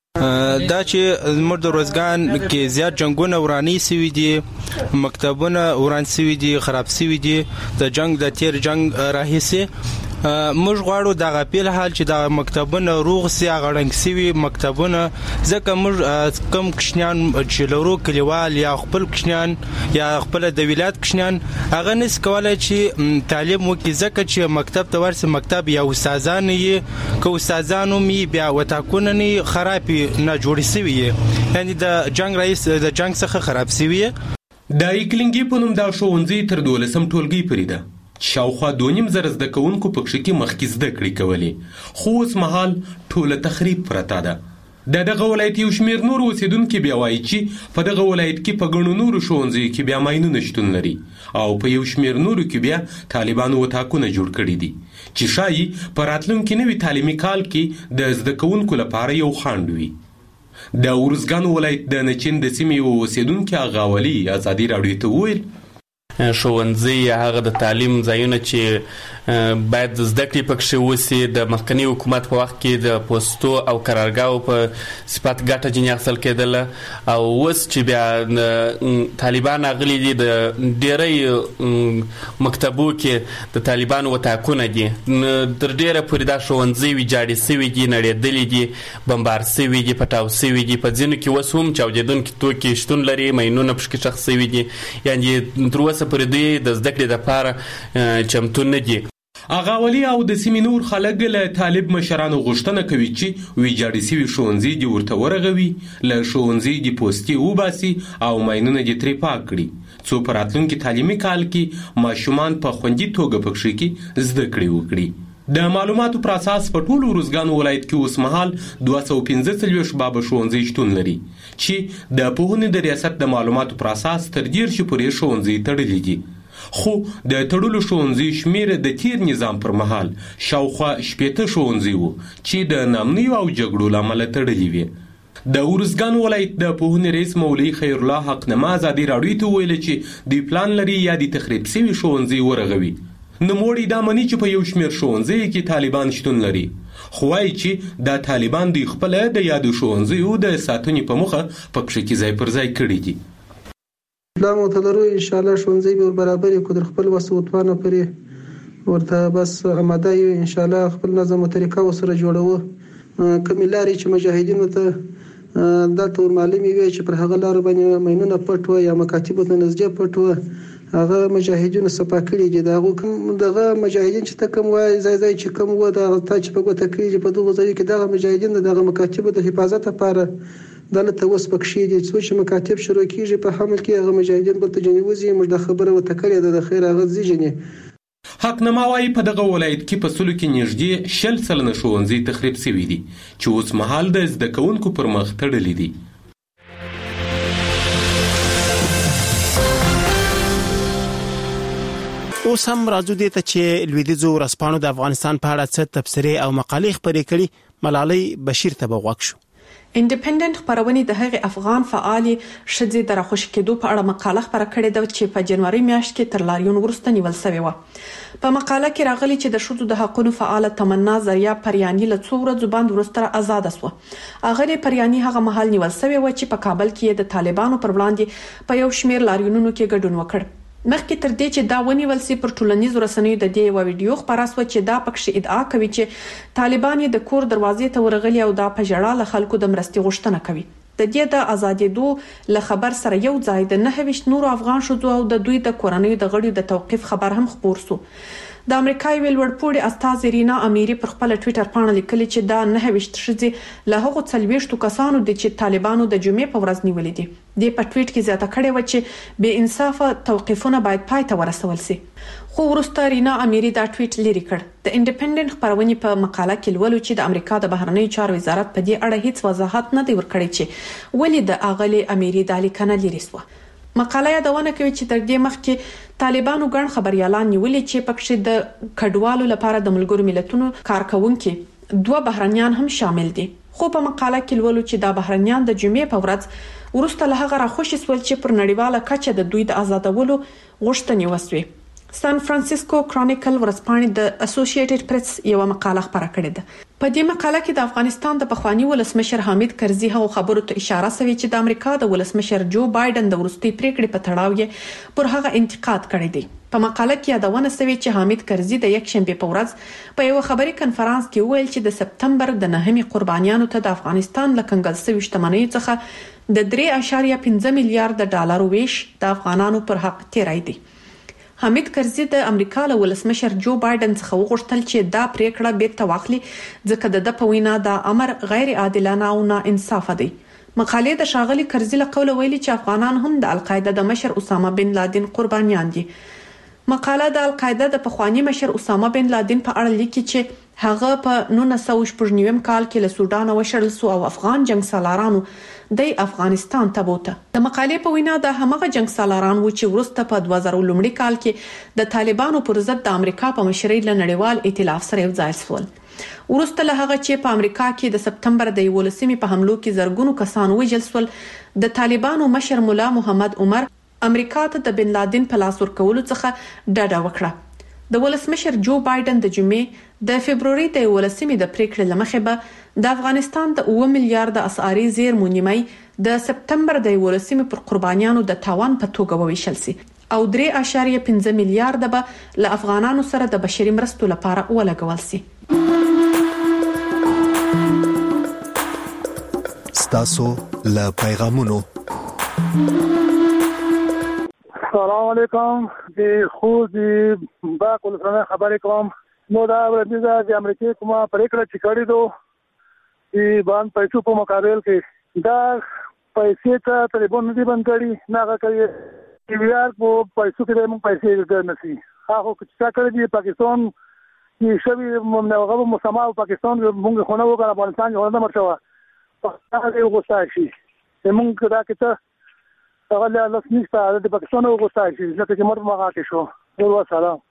دا چې زموږ د روزګان کې زیات جنگونه ورانی سوي دي، مکتبونه وران سوي دي، خراب سوي دي د جنگ د تیر جنگ راهیسې. موږ غواړو د غپیل حال چې د مکتبونه روغ سي غړنګ سوي مکتبونه، ځکه موږ کم کشنیان چې لورو کلیوال یا خپل کشنیان یا خپل د ولایت کشنیان هغه نس کولای چې تعلیم وکړي، ځکه چې مکتب ته ورسې مکتب یا استادان یې که استادانو می بیا وټاکونه نه خراب نه جوړ سوي، یعنی د جنگ رئیس د جنگ څخه خراب سوي. د اکلنګي په نوم دا ښوونځي تر دولسم ټولګي پورې ده. شاوخوا دوه نیم زره زده کوونکو په کې مخکې زده کړې کولې، خو اوس مهال ټوله تخریب پرته ده. د دغه ولایت یو شمېر نور اوسیدونکي بیا وایي چې په دغه ولایت کې په ګڼو نورو ښوونځیو کې بیا ماینونه شتون لري او په یو شمېر نورو کې بیا طالبانو وطاقونه جوړ کړي دي چې ښایي په راتلونکي نوي تعلیمي کال کې د زده کوونکو لپاره یو خنډ وي. د اروزګان ولایت د نچین د سیمې اوسیدونکي غاولي ازادي راډیو ته وویل ښوونځي هغه د تعلیم ځایونه چې باید زده کړې پکښې وسي د مخکني حکومت په وخت کې د پوستو او قرارګاو په صفت ګټه ځینې اخیستل کېدله او اوس چې بیا طالبان راغلي دي د ډېری مکتبو کې د طالبانو وطاقونه دي، تر ډېره پورې دا ښوونځي ویجاړې سوي دي، نړېدلي دي، بمبار سوي دي، پټاو سوي دي. په ځینو کې اوس هم چاودېدونکي توکي شتون لري، ماینونه پکښې ښخ سوي دي، یعنې تر اوسه پورې دوی د زده کړې دپاره چمتو نه دي. اغاولي او د سیمې نور خلک له طالب مشرانو غوښتنه کوي چې ویجاړې سوي ښوونځي دې ورته ورغوي، له ښوونځي دې پوستې وباسي او ماینونه دې ترې پاک کړي، څو په راتلونکي تعلیمي کال کې ماشومان په خوندي توګه پکښې کې زده کړې وکړي. د معلوماتو پر اساس په ټول اروزګان ولایت کې اوس مهال دوه سوه پنځه څلوېښت بابه ښوونځي شتون لري چې د پوهنې د ریاست د معلوماتو پر اساس تر دېرشو پورې ښوونځي تړلي دي، خو د تړلو ښوونځي شمېر د تیر نظام پر مهال شاوخوا شپېته ښوونځي وو چې د نامنیو او جګړو له امله تړلي وي. د اروزګان ولایت د پوهنې رئیس مولوي خیر الله حقنما ازادي راډیو ته وویل چې دوی پلان لري یا د تخریب سوي ښوونځي ورغوي. نوموړي دا مني چې په یو شمېر ښوونځیو کې طالبان شتون لري خو وایي چې دا طالبان د خپل د یادو ښوونځیو د ساتنې په موخه په کښې کې ځای پر ځای کړي دي. پلان ورته لرو ان شاء الله ښوونځي به برابر کړو در خپل وس وتوانه پرې ورته بس آماده یو ان شاء الله خپل نظم او طریقه وسره جوړو کمیلاري چې مجاهدینو ته دا تور معلومي وي چې پر هغه لار باندې مینونه پټ و یا مکاتب ته نزدې پټ و هغه مجاهدینو صفا کړی دي دا کوم دغه مجاهدین چې تکم وای زای زای چې کوم و دا تا چې په ګوته کړی په دغه ځای کې دغه مجاهدین دغه مکاتب د حفاظت لپاره دلته اوس پکښې دي چې مکاتب شروع کیږي په حمل کې هغه مجاهدین بل ته جنوزي موږ د خبره وته کړی د خیر هغه ځینې حقنما وايي په دغه ولایت کې په سلو کې نږدې شل سلنه ښوونځي تخریب شوي دي چې اوس مهال د زده کوونکو پر مخ تړلي دي. اوس هم راځو دې ته چې لویدیځو ورځپاڼو د افغانستان په اړه څه تبصرې او مقالې خپرې کړي. ملالۍ بشیر ته به غوږ شو. انډیپندنت خبرونه د هغې افغان فعالي شذې د راخوش کېدو په اړه مقاله خبره کړې ده چې په جنوري میاشت کې تر لاریون وروسته نیول شوې و. په مقاله کې راغلي چې د شذو د حقوقو فعاله تمنا زریا پریانی له څو ورځې باندې وروسته آزاد شو. اغه پریانی هغه مهال نیول شوې و چې په کابل کې د طالبانو پر وړاندې په یو شمېر لاریونونو کې ګډون وکړ. مخکې تر دې چې دا ونیول سي پر ټولنیزو رسنیو د دې یو ویډیو خبره شوه چې دا پکښې ادعا کوي چې طالبان د کور دروازې ته ورغلي او دا په ژړا له خلکو د مرستې غوښتنه کوي. د دې د آزادېدو له خبر سره یو ځای د نهه ویشت نورو افغان ښځو او د دوی د کورنیو د غړیو د توقیف خبر هم خپور شو. د امریکا یو لوړپوړي استاذ رینا امیری پر خپل ټوئیټر باندې لیکلي چې دا نهه ویشت ښځې له هغو څلوېښتو کسانو د چې طالبانو د جمعې په ورځ نیولې دي. د په ټوئیټ کې زیاته کړې و چې بې انصافه توقیفونه باید پای ته ورسول شي. خو وروسته رینا امیری دا ټوئیټ لري کړ. د انډیپندنت خبرونه په مقاله کې لولو چې د امریکا د بهرنیو چارو وزارت په دې اړه هیڅ وضاحت نه دی ورکړی چې ولې د اغلی امیری د لیکنه لري سو. مقاله یادونه کوي چې تر دې مخکې طالبانو ګڼ خبريالان نیولې چې پکښې د کډوالو لپاره د ملګرو ملتونو کارکونکو دوه بهرنیان هم شامل دي. خو په مقاله کې لولو چې دا بهرنیان د جمعې په ورځ ورسته له هغه راخوشي سول چې پر نړیواله کچه د دوی د آزادولو غوښتنې وسوي. سان فرانسیسکو کرونیکل ورځپاڼې د اسوسییټډ پریس یو مقاله خبره کړې ده. په دې مقاله کې د افغانستان د پخوانی ولسمشر حامد کرزي هغه خبرو ته اشاره شوی چې د امریکا د ولسمشر جو بایدن د ورستي پریکړې په تړاو یې پر هغه انتقاد کړی دی. په مقاله کې یادونه شوی چې حامد کرزي د یک شنبه په ورځ په یو خبري کنفرانس کې ویل چې د سپتمبر د نهمې قربانیانو ته د افغانستان له کنګل شوی شتمنۍ څخه د درې اعشاریه پنځه میلیارډ ډالر ویش د افغانانو پر حق تیرای دی. حامد کرزي د امریکا له ولسمشر جو بایدن څخه وغوښتل چې دا پریکړه بیرته واخلي ځکه د په وینا د امر غیر عادلانه او ناانصافه دی. مقالې د شاغلي کرزي له قوله ویلي چې افغانان هم د القاعده د مشر اسامه بن لادن قربانیان دي. مقاله د القاعده د پخوانی مشر اسامه بن لادن په اړه لیکي چې هغه په نولس سوه شپږ نوي کال کې له سودان وشړل سو او افغان جنگ سالارانو د افغانستان ته بوته. د مقالې په وینا د همغه جنگ سالاران و چې ورسته په دوه زره لومړي کال کې د طالبانو پر ضد د امریکا په مشرۍ له نړیوال ائتلاف سره یو ځای شول. ورسته له هغه چې په امریکا کې د سپتمبر د یولسمې په حملو کې زرګونو کسان وژل شول، د طالبانو مشر مولا محمد عمر امریکا ته د بن لادن په لاس ورکولو څخه ډډه وکړه. د ولسمشر جو بایدن د جمعې د فبرवरी د ولسمې د پریکړې لمخې به د افغانستان د اوه میلیارډ اسعاري زیرمو نیمه د سپتمبر د ولسمې پر قربانیانو د تاوان په توګه وویشل سي او درې اعشاریه پنځه میلیارډ به له افغانانو سره د بشري مرستو لپاره ولګول سي. ستاسو له پیغامونو. السلام علیکم. د خو د باک ولسمه خبرې کوم. نو دا ورته د امریکای کومه پریکړه چې کړې دوه چې باندې پیسو په مقابل کې دا پیسې ته ټلیفون نه دی بند کړی نه کوي چې ویار په پیسو کې موږ پیسې ورنسي. هغه چې کړی دی پاکستان چې شوی موږ مسما او پاکستان موږ خونه وکړه افغانستان یو نه مرشوه هغه یو غوښتل شي موږ دا کې هغه له لسنیسته د پاکستان وغوښتل شي ځکه چې مرګ مغاټ شو. نور سلام.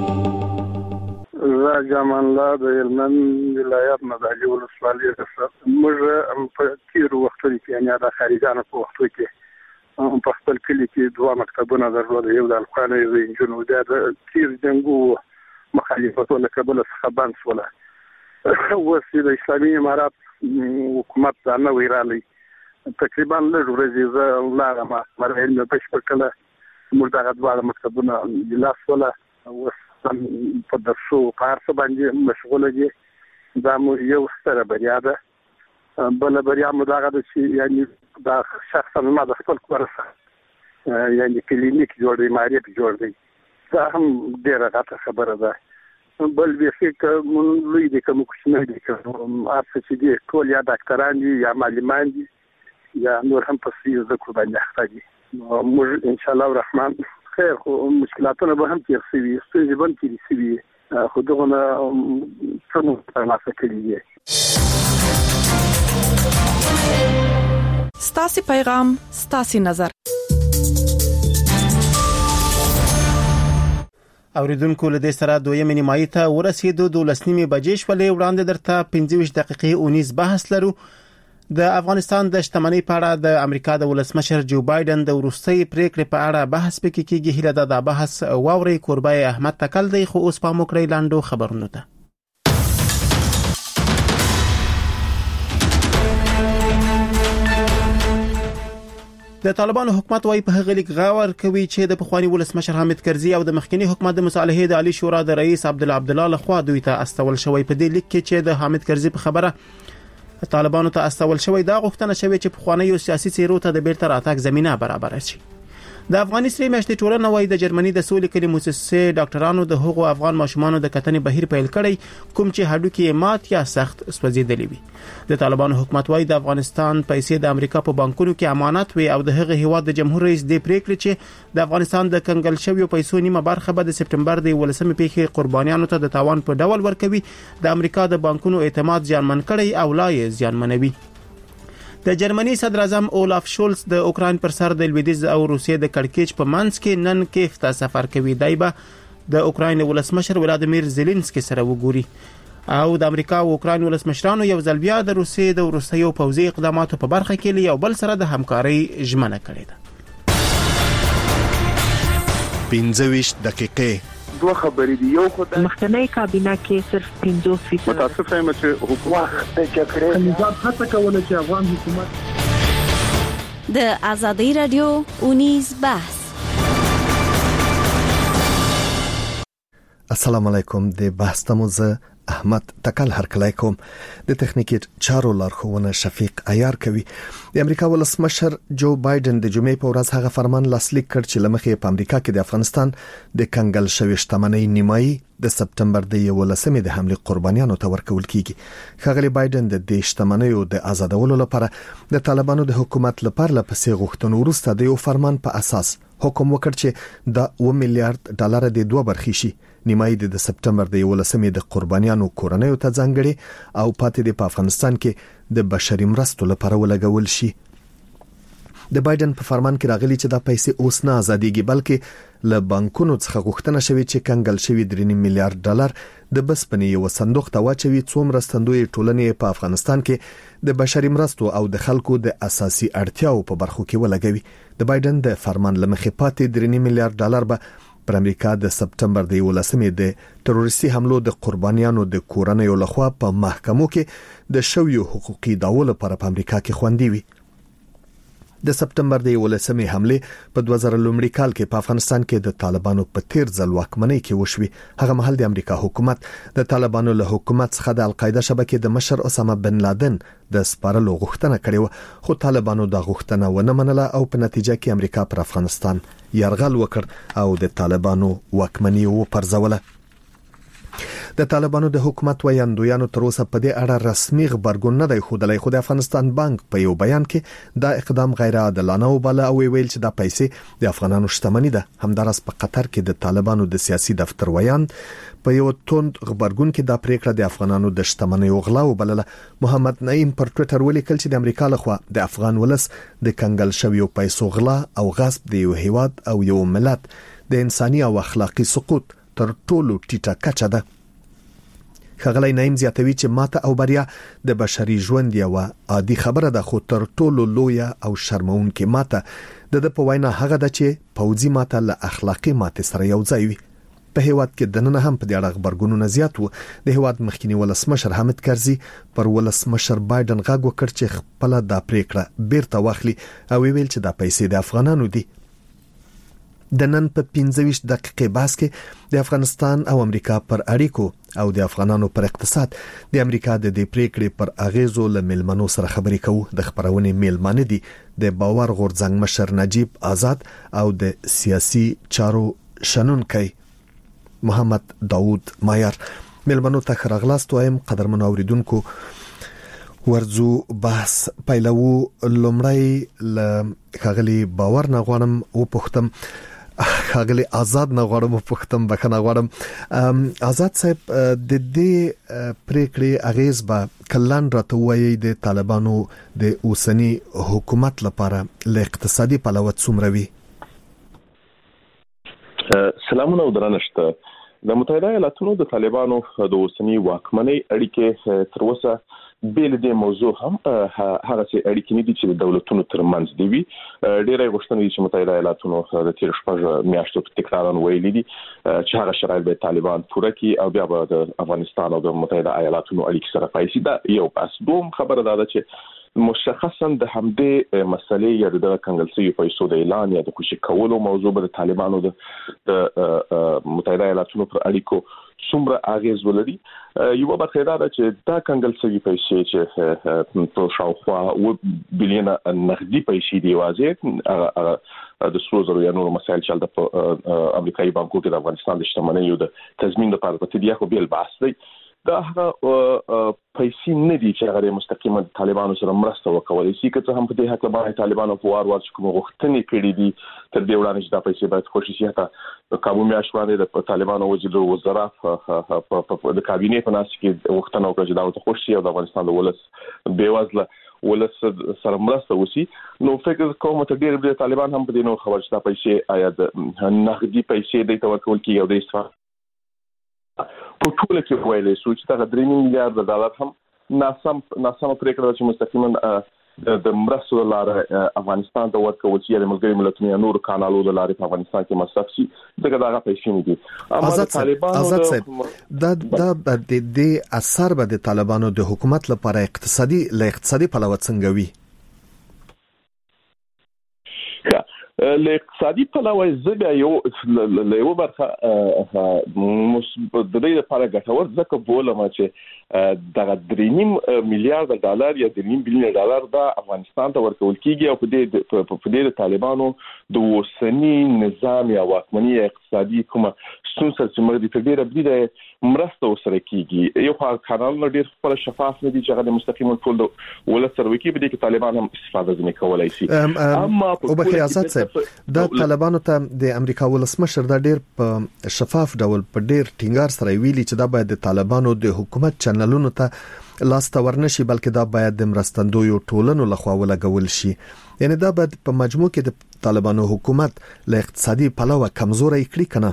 زه جمال الله د هلمند ولایت نه د علي ولسوالۍ څخه. موږ په تېرو وختونو کې یعنې د خارجانو په وختو کې په خپل کلي کې دوه مکتبونه درلودل، یو د الخوانو یو د نجونو. دا د تېر جنګو مخالفتو له کبله څخه بند شوله. اوس د اسلامي امارات حکومت دا نه ویرالي تقریبا لږ ورځې زه لاغه ما مرهل مې بشپړ کړه موږ دغه دواړه مکتبونه لاس ولا اوس په درسو کار څه باندې مشغوله دي دا مو یو ستره بریا ده بل بریا مو دغه د چې یعنی دا شخصا ما د خپل کور سره یعنی کلینیک جوړ دی ماري جوړ دی دا هم ډیره غټه خبره ده بل به فکر مونږ لوی دي کوم کوچنی دي کوم ارڅ چې دي ټول یا ډاکټران دي یا معلمان دي یا نور هم په سیاسي ذکر باندې اخته دي موږ ان شاء الله الرحمن خیر خو مشکلاتونه به هم تیر شي ستونزې به هم تیر شي خو دغه څه ترلاسه کړي دي. ستاسو پیغام ستاسو نظر اوریدونکو له دې سره دویمه نیمایي ته ورسېدو دولسنیمې بجې شولې وړاندې درته پنځه ویشت دقیقې اونیز بحث لرو. د افغانستان د شتمنۍ په اړه د امریکا د ولسمشر جو بایدن د وروستۍ پریکړې په اړه بحث پکې کیږي. هیله ده د بحث واوري قربای احمد تکل دی خو اوس په موکړی لاندو خبرونه ده. د طالبانو حکومت وايي په هغه لیک غور کوي چې د پخوانی ولسمشر حامد کرزي او د مخکنی حکومت د مصالحې د عالی شورا د رئیس عبد الله عبد الله لخوا دوی ته استول شوی. په دې لیک کې چې د حامد کرزي په خبره طالبانو ته استول شوی دا غوښتنه شوی چې پخوانی سیاسي څیرو ته د بیرته راتګ زمينه برابر شي. د افغاني سری میاشتې ټولنه وايي د جرمني د سولې کلي مؤسسې ډاکټرانو د هغو افغان ماشومانو د کتنې بهیر پیل کړی کوم چې هډوکي مات یا سخت سوځیدلې وي. د طالبانو حکومت وايي د افغانستان پیسې د امریکا په بانکونو کې امانت وي او د هغه هیواد د جمهور رئیس د پریکړې چې د افغانستان د کنګل شویو پیسو نیمه برخه به د سپټمبر د ولسمې پیښې قربانیانو ته د تاوان په ډول ورکوي. د امریکا د بانکونو اعتماد ځانمن کړي او لا یې ځانمنوي. د جرمني صدر اعظم اولاف شولز د اوکراین پر سر د لویدیز او روسیې د کړکېچ په منځ کې نن کیف ته سفر کوي. دایبه د اوکراین ولسمشر ولادیمیر زيلنسکي سره وګوري او د امریکا او اوکراین ولسمشرانو یو ځل بیا د روسیې د روسیې پوځي اقداماتو په برخه کې یو بل سره د همکارۍ ژمنه کړې ده. پنځه ویشت دقیقې دوه خبرې دي. یو خدای مخکنی کابینه کې صرف پنځوس فیصد متاسف یم چې حکومت د جګړې نظام هڅه کوله چې افغان حکومت د ازادي رادیو اونیز بحث. السلام علیکم. د بحث تموزه احمد تکل هرکلای کوم. د تخنیکی چارو لارښوونه شفیق عیار کوي. د امریکا ولسمشر جو بایدن د جمعې په ورځ هغه فرمان لاسلیک کړ چې لمخې په امریکا کې د افغانستان د کنګل شوی شتمنۍ نیمایي د سپټمبر د یولسمې د حمله قربانیانو ته ورکول کیږي. ښاغلی بایدن د دې شتمنیو د آزادولو لپاره د طالبانو د حکومت لپاره لپسې غوښتنو وروسته د یو فرمان په اساس حکم وکړ چې د اوه میلیارډ ډالر د دوه برخې شي. نیمایي د سپټمبر د یولسمې د قربانیانو کورنیو ته ځانګړي او پاتې د افغانستان کې د بشري مرستو لپاره ولګول شي. د بایدن په فرمان کې راغلي چې دا پیسې اوس نه آزادېږي بلکې له بانکونو څخه غوښتنه شوې چې کنګل شوی درې میلیارډ ډالر د بسپنې یو صندوق ته واچوي څو مرستندوی ټولنې په افغانستان کې د بشري مرستو او د خلکو د اساسي اړتیاو په برخو کې ولګوي. د بایدن د فرمان لمخې پاتې درې میلیارډ ډالر به پر امریکا د سپټمبر د یولسمې د تروریستي حملو د قربانیانو د کورنیو لخوا په محکمو کې د شویو حقوقي دعوو لپاره په امریکا کې خوندي وي. د سپټمبر د یولسمې حمله په دوه زره لومړي کال کې په افغانستان کې د طالبانو په تیر ځل واکمنۍ کې وشوي. هغه مهال د امریکا حکومت د طالبانو له حکومت څخه د القاعده شبکې د مشر اسامه بن لادن د سپارلو غوښتنه کړې و خو طالبانو د غوښتنه ونه منله او په نتیجه کې امریکا پر افغانستان یرغل وکړ او د طالبانو واکمنۍ وپرځوله. د طالبانو د حکومت ویاندویانو تر اوسه په دې اړه رسمي خبرګون نه دی ښودلی خو د افغانستان بانک په یو بیان کې دا اقدام غیر عادلانه وباله او ویل چې دا پیسې د افغانانو شتمنۍ ده. همدارس په قطر کې د طالبانو د سیاسي دفتر ویان په یو توند خبرګون کې دا پریکړه د افغانانو د شتمنۍ غلا وبلله. محمد نعیم پر ټوئیټر ولیکل چې د امریکا لخوا د افغان ولس د کنګل شویو پیسو غلا او غصب د یو هیواد او یو ملت د انساني او اخلاقی سقوط تر ټولو ټیټه کچه ده. ښاغلی نعیم زیاتوي چې ماته او بریا د بشري ژوند یو عادي خبره ده خو تر ټولو لویه او شرمونکې ماته د د په وینا هغه ده چې پوځي ماته له اخلاقی ماته سره یو ځای وي. په هیواد کې د نن هم په دې اړه خبرګونونه زیات وو. د هیواد مخکنی ولسمشر حامد کرزي پر ولسمشر بایدن غږ وکړ چې خپل د پریکړه بیرته واخلي او ویل چې د پیسې د افغانانو دي. د نن په پنځه ویشت دقیقې بحث کې د افغانستان او امریکا پر اړیکو او د افغانانو پر اقتصاد د امریکا د دې پریکړې پر اغیزو له ملمنو سره خبرې کوو. د خبرونې میلمانه دي د باور غورځنګ مشر نجیب آزاد او د سیاسي چارو شنونکي محمد داوود مایر. میلمنو ته خراغلاست وایم قدرمن اوریدونکو. ورزو بحث پیلو لومړی ل خغلی باور نه غواړم او پختم خغلی آزاد نه غواړم او پختم بخنه غواړم. آزاد صاحب د دې پریکړې اغیز به کلان راته وایي د طالبانو د اوسنی حکومت لپاره ل اقتصادي پلوه څومره وي؟ سلامونه او درنښت. د متحده ایالاتونو د طالبانو د اوسنی واکمنۍ اړیکې تر اوسه بیل د موضوع هم هغه چې اړیکې نه دي چې د دولتونو ترمنځ دی وي. ډېرې غوښتنې دي چې متحده ایالاتونو د تیر شپږ میاشتو تکرارن ویلي دي چې هغه شرایط به طالبان پوره کړي او بیا به د افغانستان او د متحده ایالاتونو اړیکې سره پایسي. دا یو بس. دوم خبره ده چې مشخصا د همدې مسلې یا د کنګلسي پیسو د اعلان یا د کوشش کولو موضوع به طالبانو د متحده ایالاتونو پر اړیکو څومره اغیز ولري. یو به خیره ده چې دا کنګلسي پیسې چې په شاوخوا و بلیونه نقدي پیسې دی واځي د سوزرو یا نور مسایل چې د امریکایي بانکو کې د افغانستان د شتمنۍ او د تضمین لپاره په تدیا خو بیل بحث دی. دا هغه پیسې نه دي چې هغه مستقیما طالبانو سره مرسته وکولای شي. که څه هم په دې حق باندې طالبانو په وار وار کوم غوښتنې کړې دي تر دې وړاندې چې دا پیسې باید خوشي شي. حتی کابو میاشت باندې د طالبانو وزیر وزرا په د کابینې په ناس کې غوښتنه وکړه چې دا ته خوشي او د افغانستان د ولس بیوزله ولس سره مرسته وسی. نو فکر کوم ته ډېر د طالبان هم په دې نو خبر چې دا پیسې آیا د نقدي پیسې د تورکول کې یو د استفاده په ټول کې ویلې شو چې دا درې میلیارډ ډالر هم ناسم ناسم پریکړه چې مستقیما د مرستو لپاره افغانستان ته ورکول شي د ملګری ملتونو یا نور کانالو د لارې په افغانستان کې مصرف شي. دغه دغه پیسې نه دي. اما طالبانو آزاد صاحب دا د دې اثر به د طالبانو د حکومت لپاره اقتصادي ل اقتصادي پلوه څنګه وي؟ له اقتصادي پلوه زبیا یو له یو برخه د دې لپاره ګټور ځکه بولم چې د درې نیم میلیارډ ډالر یا د نیم بلین ډالر د افغانستان ته ورکول کیږي او په دې په دې طالبانو د اوسنی نظام یا واکمنۍ اقتصادي کومه ستونزه چې موږ د ډیره بده مرسته وسره کیږي. یو کانال ډیر خپل شفاف نه دي چې هغه مستقیما ټول ولس سره وکي په دې کې طالبان هم استفاده نه کولای شي. اما په خیاست صاحب د طالبانو ته د امریکا ولسمشر دا ډیر په شفاف ډول په ډیر ټینګار سره ویلي چې دا باید د طالبانو د حکومت چینلونو ته لاس ورنشي بلکې دا باید د مرستندویو ټولنو لخوا ولګول شي. یعنی دا باید په مجموع کې د طالبانو حکومت له اقتصادي پلوه کمزوري کړي کنه.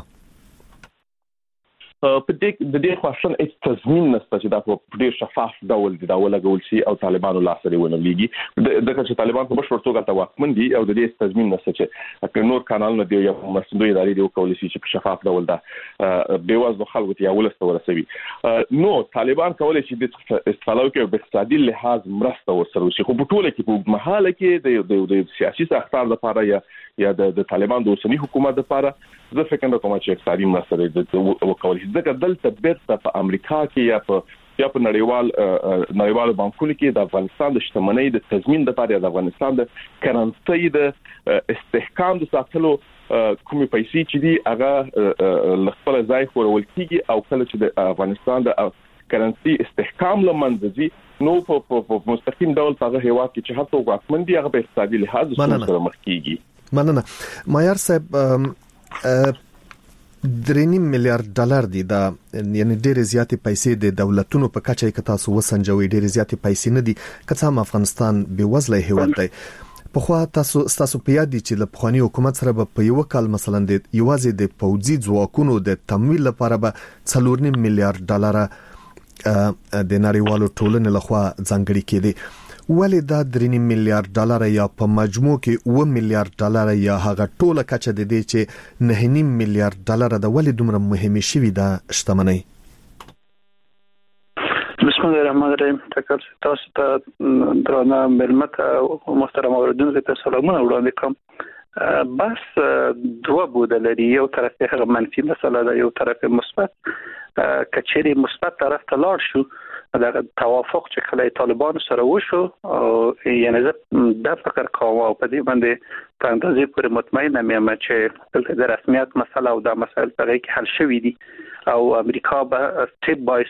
په دې د دې خوښن هیڅ تضمین نشته چې دا په ډیر شفاف ډول دی دا ولګول شي او طالبانو لاسره ونه لګي. دغه چې طالبان په بشپړ توګه ته واکمن دي او د دې تضمین نشته چې نور کانالونه دی یا مسندوی ادارې دی وکولای شي چې په شفاف ډول دا بیوازو خلکو ته ولسته ورسوي. نو طالبان کولای شي د استفاده کوي په اقتصادي لحاظ مرسته ورسره وشي. خو په ټوله کې په محاله کې د سیاسي ساختار لپاره یا یا د طالبان د اوسنی حکومت لپاره زه فکر نه کوم چې اقتصادي مرسته وکولای شي. ځکه دلته بیرته په امریکا کې یا په یا په نړیوال نړیوال بانکونو کې د افغانستان د شتمنۍ د تضمین لپاره د افغانستان د کرنسي د استحکام د ساتلو کومې پیسې چې دي هغه خپل ځای خورول کیږي او کله چې د افغانستان د کرنسي استحکام لمنځي نو په مستقیم ډول په هغه هیواد کې چې هڅه وکړي دي هغه په اقتصادي لحاظ سره مخ کیږي. مننه. مایر صاحب درې نیم میلیارډ ډالر دي دا یعنی ډېر زیاتې پیسې د دولتونو په کچه کې تاسو وسنجوي ډېر زیاتې پیسې نه دي که څه هم افغانستان بې وزله هیواد دی. په خو تاسو تاسو په یاد دي چې د پخوانی حکومت سره په یو کال مثلا د یوازې د پوځي ځواکونو د تمویل لپاره به څلور نیم میلیارډ ډالر د نړیوالو ټولنې لخوا ځانګړي کېدي. ولې دا درې میلیارډ ډالر یا په مجموع کې اوه میلیارډ ډالر یا هغه ټوله کچه د دې چې نه میلیارډ ډالر د ولې دومره مهمه شوی دا شتمنۍ؟ بسم الله الرحمن الرحیم. تکر تاسو ته درانه ملمت او محترم اوریدونکو ته سلامونه وړاندې کوم. بس دوه بوده لري، یو طرف هغه منفي مسله ده، یو طرف مثبت. کچېری مثبت طرف ته لاړ شو دا توافق چې کله طالبان سره وشو او یعنی زه د فکر کوم او په دې باندې په اندازې پورې مطمئن یم چې دلته د رسمیت مسله او د مسایل په کې حل شوي دي او امریکا به سټیپ بای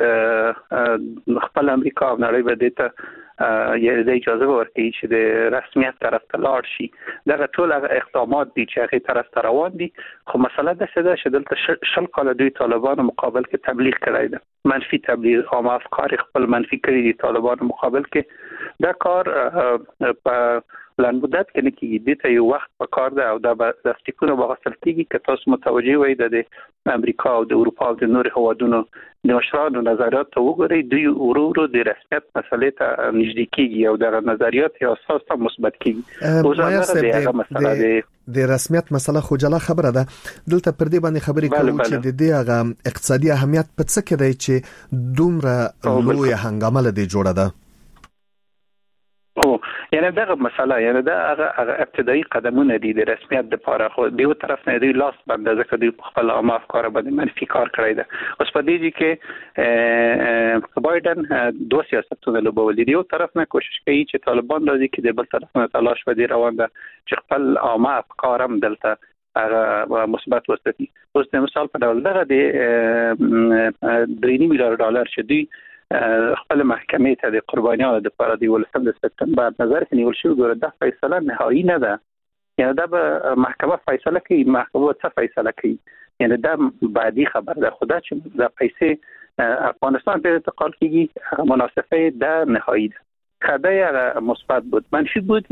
سټیپ خپل امریکا او نړۍ به دې ته یعنی د اجازه ورکړي چې د رسمیت طرف ته لاړ شي. دا ټول اقدامات دي چې هغه طرف ته روان دي، خو مسله ده چې دلته شل کال دوی طالبان مقابل کې تبلیغ کړی ده، منفي تبلیغ او افکار خپل منفي کړی دي طالبان مقابل کې. دا کار په لن مدت کې نه کیږي، د ته یو وخت په کار ده او دا د سټیکونو بغسل کیږي که تاسو متوجي وای د امریکا او د اروپا او د نور هوادونو د مشرانو نظریات ته وګورئ، دوی ورو ورو د رسمیت مسلې ته نږدې کیږي او د نظریات یا اساس ته مثبت کیږي. اوس هغه مسله ده د رسمیت مسله خو جلا خبره ده. دلته پر دې باندې خبرې کوم چې د دې هغه اقتصادي اهمیت په څه کې دی چې دومره لوی هنګامه لدی جوړه ده. او یعنی دغه مسله یعنی دا هغه ابتدایي قدمونه دي د رسمیت لپاره، خو دیو طرف نه دی لاس باندې ځکه دوی خپل عامه افکار باندې منفي کار کړی ده. اوس په دې کې بایدن دوه سیاستونه لوبولي، دیو طرف نه کوشش کوي چې طالبان راځي کې د بل طرف نه تلاش ودی روان ده چې خپل عامه افکار هم دلته هغه مثبت وساتي. اوس د مثال په ډول دغه د درې میلیارډ ډالر چې دوی خپل محکمې ته د قربانیانو لپاره د ولسم د سپتمبر نظر کې نیول شو، ګوره دا فیصله نهایی نه ده، یعنی دا به محکمه فیصله کوي، محکمه څه فیصله کوي، یعنی دا بعدي خبر ده. خدا چې دا پیسې افغانستان ته انتقال کیږي مناسبه ده نهایی ده. خدای مثبت بود، منفی بود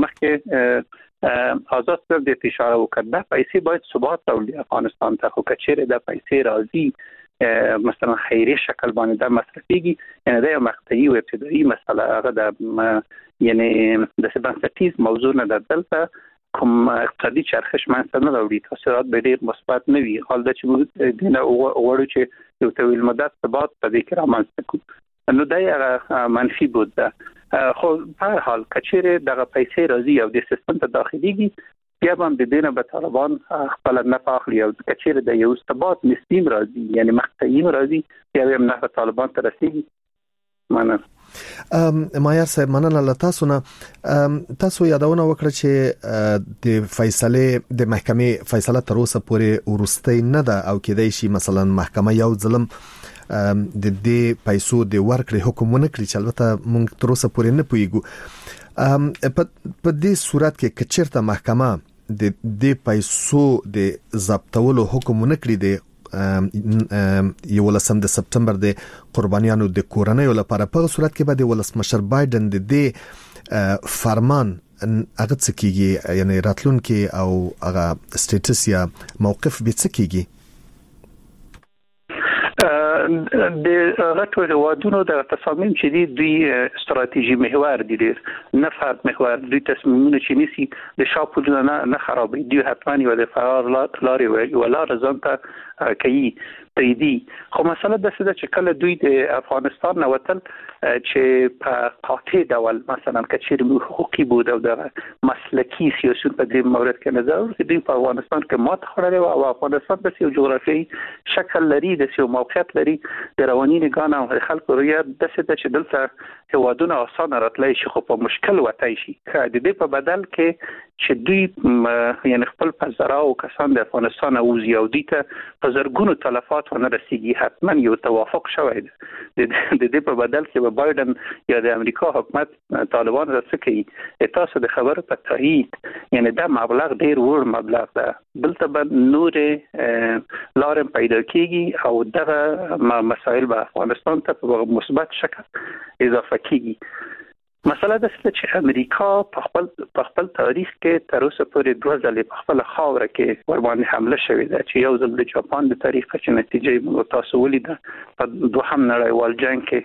مخکې آزاد صاحب د اشاره وکړ دا پیسې باید ثبات راوړي افغانستان ته، خو کچېره دا پیسې راځي مثلا خیری شکل باندې دا مصرفيږي، یعنی دا یو مقطعي او ابتدایي مسله هغه د یعنی د سبانسټیز موضوع نه ده. دلته کوم اقتصادي چرخش منځ نه راوړي، تاثیرات به ډیر مثبت نه وي. حال دا چې موږ دینه وړو چې یو طویل مدت ثبات په دې کې رامنځته کوو، نو دا یو منفي بود ده. خو په هر حال کچېره دغه پیسې راځي او د سیستم ته داخليږي، بیا هم د دینه به طالبان خپل نه اخلي او کچېره د یو ثبات نسبی راځي، یعنی مقطعي راځي، بیا هم نه طالبان ته رسیږي. مننه. ام مایر صاحب، مننه له تاسو نه. تاسو یادونه وکړه چې د فیصله د محکمې فیصله تر اوسه پورې ورسته نه ده او کېدای شي مثلا محکمه یو ظلم د دې پیسو د ورکړې حکم ونه کړي، چې البته موږ تر اوسه پورې نه پوهیږو. په دې صورت کې کچېرته محکمه د دې پیسو د ضبطولو حکم ونه کړي د یو لسم د سپتمبر د قربانیانو د کورنۍ لپاره، په صورت کې به د ولسمشر بایدن د دې فرمان هغه څه کیږي، یعنی راتلونکي او هغه سټیټس یا موقف به څه کیږي؟ د غټو هوادونو د تصامیم چې دي دوی استراتیژي محور دي، نه فرد محور. دوی تصمیمونه چې نیسي د شاپولونه نه خرابوي، دوی حتما یو د فرار لارې ولا رضان ته کوي پریدي. خو مسله د څه چې کله دوی د افغانستان نه وتل چې په قاطع ډول مثلا کچېر حقوقي بود او د مسلکی سیاست په دې مورد کې نظر ورکړي، دوی په افغانستان کې مات خړلې او افغانستان د یو جغرافیایي شکل لري، د یو موقعیت لري، د رواني نگاه او خلکو ریا د څه چې دلته هوادونه آسان راتلای شي، خو په مشکل وتای شي. د دې په بدل کې چې دوی یعنی خپل فزرا او کسان د افغانستان او زیاو دي ته په زرګونو تلفات ونه رسیږي، حتما یو توافق شوی دی. د دې په بدل کې به بایدن یا د امریکا حکومت طالبان راڅ کوي، تاسو د خبرو په تایید یعنی دا مبلغ ډیر وړ مبلغ ده، دلته به نور لارم پیدا کیږي او دغه مسائل به افغانستان ته په مثبت شکل اضافه کیږي. مسله ده چې امریکا په خپل په خپل تاریخ کې تر اوسه پورې دوه ځلې په خپل خاوره کې ور باندې حمله شوې ده، چې یو ځل د جاپان د تاریخ چې نتیجې موږ تاسو ولیده په دوهم نړیوال جنگ کې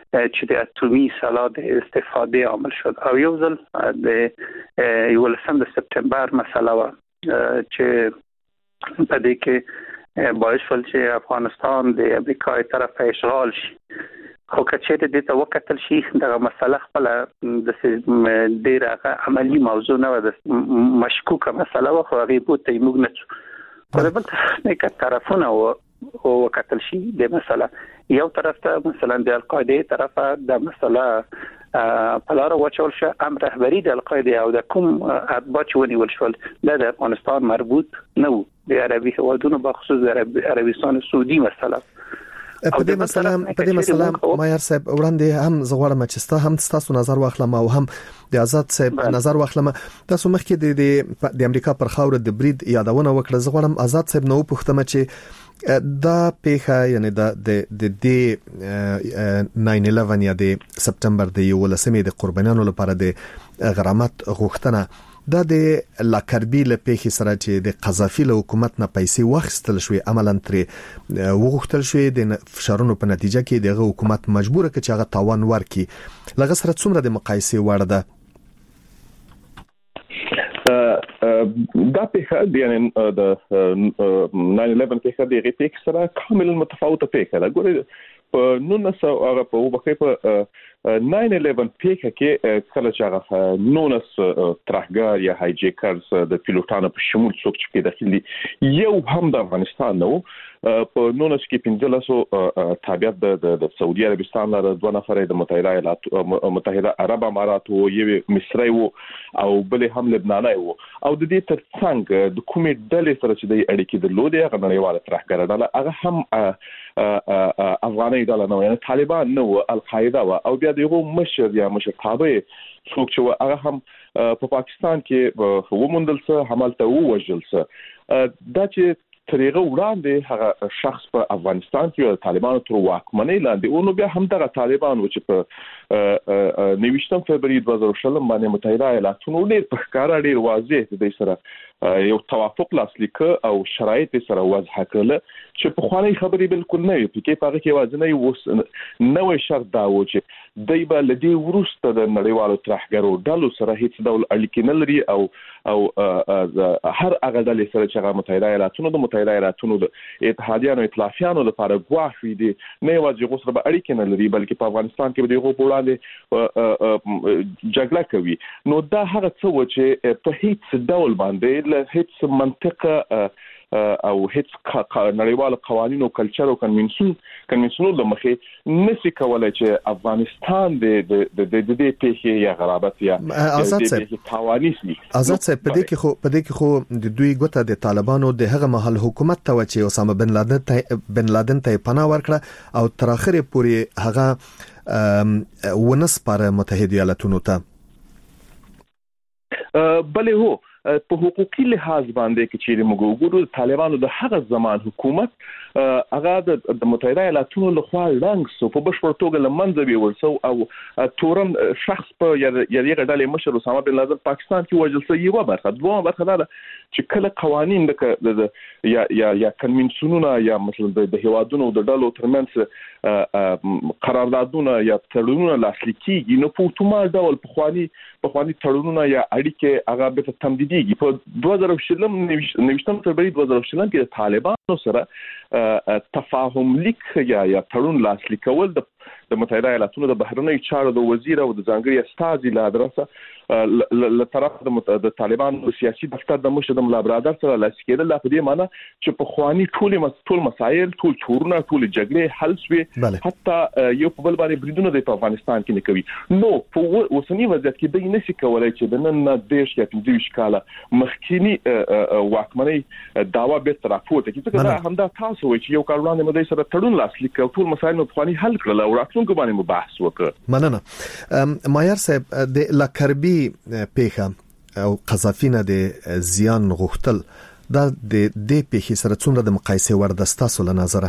چې د اتومي سلاح د استفاده عامل شد. او یو ځل د یولسم د سپتامبر مسله و چې په دې کې باعث شول چې افغانستان د امریکای طرف اشغال شي. خو کچېره د ته وکتل شي دغه مسله خپل د ډیره عملی موضوع نه و، د مشکوکه مسله و، خو هغه په ته موږ نه خو بل نه طرفونه او وکتل شي د مسله. یو طرف ته مثلا د القاعده طرفه د مسله په لار وچول شو، امر رهبری د القاعده او د کوم اتباع ونیول شول د افغانستان مربوط نه و، د عربي هوادونو بخصوص د عربستان سعودي مسله. په دې مسله په دې مسله مایر صاحب وړاندې هم زغړم چې ستا هم تاسو نظر واخلم او هم د آزاد صاحب نظر واخلم. تاسو مخکې د د امریکا پر خاور د برید یادونه وکړه. زغړم آزاد صاحب نو پوښتنه چې دا پیخه یعنی د د د ناین الیون یا د سپتمبر د یولسمې د قربانیانو لپاره د غرامت غوښتنه دا د لاکربی له پیښې سره چې د قذافي له حکومت نه پیسې واخیستل شوې عملاً ترې وغوښتل شوې د فشارونو په نتیجه کې دغه حکومت مجبور کړ چې هغه تاوان ورکړي. لږ سره څومره د مقایسې وړ ده؟ دا پیښه د ناین الیون پیښه د غیټیک سره کاملا متفاوته پیښه ده. ګورئ په نولس سوه هغه په وبخې په ناین الیون پیښه کې کله چې هغه نولس ترهګر یا هایجیکرز د پیلوټانو په شمول څوک چې داخلي یو هم د افغانستان نو په نولس کې پنځلسو تابعیت د سعودي عربستان لپاره دوه نفر د متحده ایالات متحده عرب امارات او یو مصری وو او بل هم لبناني وو. او د دې ترڅنګ د کومې ډلې سره چې د اړیکې درلودې هغه نړیواله ترهګر ډله هغه هم افغاني ډله نه، یعنی طالبان نه و، القاعده و، او بیا دغه مشر یا مشر تابع څوک چې هغه هم په پاکستان کې وموندل څه حملته ووجل څه. دا چې طریقه وړاندې هغه شخص په افغانستان کې طالبانو تر واکمنۍ لاندې او نو بیا هم دغه طالبان و چې په نویشتم فبراير دوه زره شلم باندې متحده ایالاتونو ډېر په ښکاره ډېر واضح د سره یو توافق لاسلیک او شرایط سره وضع کړل چې په خواني خبرې بالکل نه وي پکې پاره کې وازنه وس نوې شرط دا و چې دای په لدی ورسته د نړیوالو ترهګرو ډلو سره هیڅ ډول اړیکې نه لري او او هر هغه ډلې سره چې هغه متحده ایالاتونو د متحده ایالاتونو د اتحادیانو ائتلافیانو لپاره ګواښ وي دي نه یوازې غوسره به اړیکې نه لري بلکې په افغانستان کې به دغه په وړاندې جګړه کوي. نو دا هغه څه و چې په هیڅ ډول باندې له هیڅ منطقه او هیڅ نړیوال قوانين او کلچر او کنونسون کنونسونو د مخې نسی کولای چې افغانستان د د د دې پیښې یا غرابت یا آزاد صاحب توانیس ني آزاد صاحب په دې کې خو په دې کې خو د دوی ګوته د طالبانو د هغه محل حکومت ته چې اسامه بن لادن ته بن لادن ته پناه ورکړه او تر اخره پورې هغه ونس پر متحده ایالاتونو ته بلې هو په حقوقي لحاظ باندې کې چې موږ وګورو طالبانو د هغه زمان حکومت هغه د متحده ایالاتونو لخوا لنګ سو په بشپړ توګه لمنځه وی ورسو او تورن شخص په یوه ډلې مشر اسامه بن لادن پاکستان کې وژل شو. یو برخه دوه برخه دا چې کله قوانين د یا یا یا کنونسونونه یا مثلا د هوادونو د ډلو ترمنځ قراردادونه یا تړونونه لاسلیک کیږي نو په اتومات ډول په خواني په خواني تړونونه یا اړیکې هغه به تمدیدي په دوه زره شلم نوښتم فبراير دوه زره شلم کې طالبانو سره تفاهم لیک یا یا تړون لاسلیک کول د د متحده ایالاتونو د بهرنی چارو د وزیر او د ځانګړي استازي له ادرسه له طرف د طالبانو سیاسي دفتر د مشر د ملا برادر سره لاسکېدل په دې معنی چې په خواني ټول ټول مسایل ټول چورونه ټول جګړې حل شوي حتی یو په بل باندې بریدونه د افغانستان کې نه کوي. نو په اوسنی وضعیت کې د نسی کولای چې د نن نه دیش یا پنځه کاله مخکینی واکمنۍ داوا به تر راپورته کې څنګه همدا تاسو وایي چې یو کار وړاندې مده سره تړون لاسلیک او ټول مسایل په خواني حل کړل او راتلونکو باندې مباحث وکړ. مننه. مایر صاحب د لاکربی پیښه او قذافي نه د زیان غوښتل دا د دې پیښې سره څومره د مقایسې وړ د تاسو له نظره؟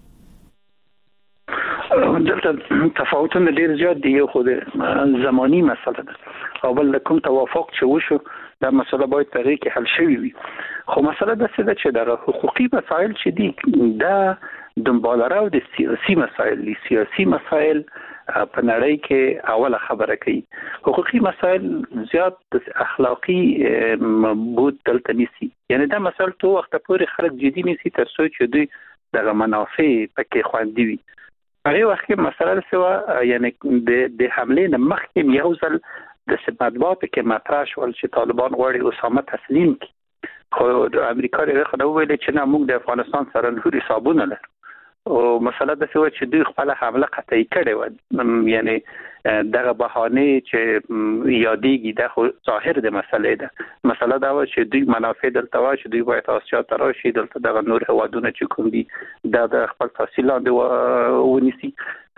دلته تفاوتونه ډیر زیات دي. یو خو د زماني مسله ده او بل کوم توافق چې وشو دا مسله باید په کې حل شوي وي. خو مسله ده چې د حقوقي مسایل چې دي دا دنبالره او د سیاسي مسایل دي. سیاسي مسایل په نړۍ کې اوله خبره کوي. حقوقي مسایل زیات اخلاقی بود دلته نيسي، یعنی دا مسایل تو وخت پورې خلک جدي نيسي تر څو چې دوی د منافع پکې خوندي وي. هغه وخت کې مسله سوا یعنی د د حمله نه مخکې یو ځل د سمادبات کې مطرح شول چې طالبان غواړي اسامه تسلیم کړي، خو د امریکا لري خو نو ویل چې نه موږ د افغانستان سره نوري حسابونه لرو او مسله د سوا چې دوی خپل حمله قطعي کړي و، یعنی دغه بهانه چې یادېږي د خو ظاهر د مسلې ده. مسله دا و چې دوی منافع دلته و چې دوی باید آسیا ته راشي، دلته دغه نور هوادونه چې کوم دي د خپل تحصیلات ونیسي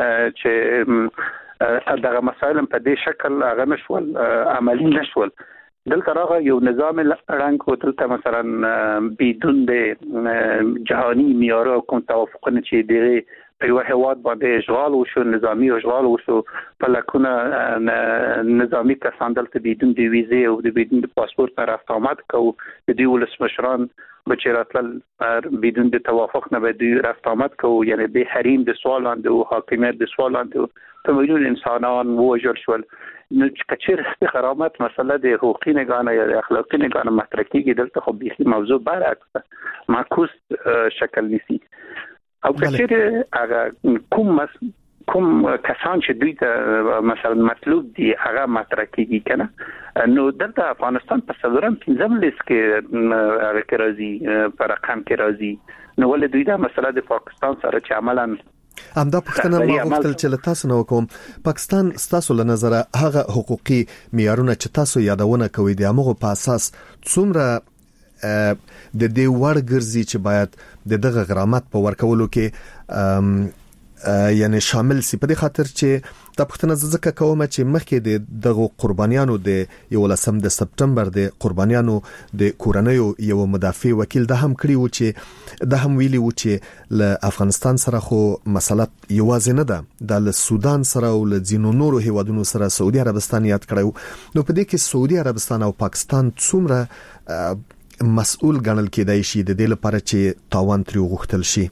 چې دغه مسایل په دې شکل هغه نشول عملی نشول. دلته راغی یو نظام رنگ و دلته مثلا بدون د جهانی معیار کوم توافقونه چې دیغه په یو هواد باندې اشغال وشو، نظامی اشغال وشو، په لکونه نظامی کسان دلته بدون د ویزه او د بدون د پاسپورت نه رفت آمد کوو، د دوی ولسمشران بچراتل بدون د توافق نه به دوی رفت آمد کوو، یعنی به حریم د سوال لاندې او حاکمیت د سوال لاندې په میلیون انسانان وژل شول. نو کچیر استقامت مسله د حقوقي نگانه یا د اخلاقی نگانه مطرح کیږي، دلته خو به موضوع برعکس معکوس شکل نیسي. او کچیر هغه کوم کوم کسان چې دوی ته مثلا مطلوب دي هغه مطرح کیږي کنه، نو دلته افغانستان په صدرم پنځم لیست کې هغه کې راځي، په رقم کې راځي، نو ولې دوی دا مسله د پاکستان سره چې عملاً همدا پښتنه ما غوښتل چې له تاسو نو کوم پاکستان ستاسو له نظر هغه حقوقي معیارونه چې تاسو یادونه کوي د هغه په اساس څومره د دې وړ ګرځي چې باید د دغه غرامت په ورکولو کې یعنی شامل سي، په دې خاطر چې د پښتنه ځکه کومه چې مخکې د دغه قربانیانو د یو لسم د سپټمبر د قربانیانو د کورنیو یو مدافع وکیل د هم کړی و چې د هم ویلي و چې له افغانستان سره خو مسله یوازې نه ده، د سودان سره او له ځینو نورو هیوادونو سره سعودي عربستان یاد کړو، نو په دې کې سعودي عربستان او پاکستان څومره مسؤل ګڼل کېدای شي د دې لپاره چې تاوان تری غوښتل شي؟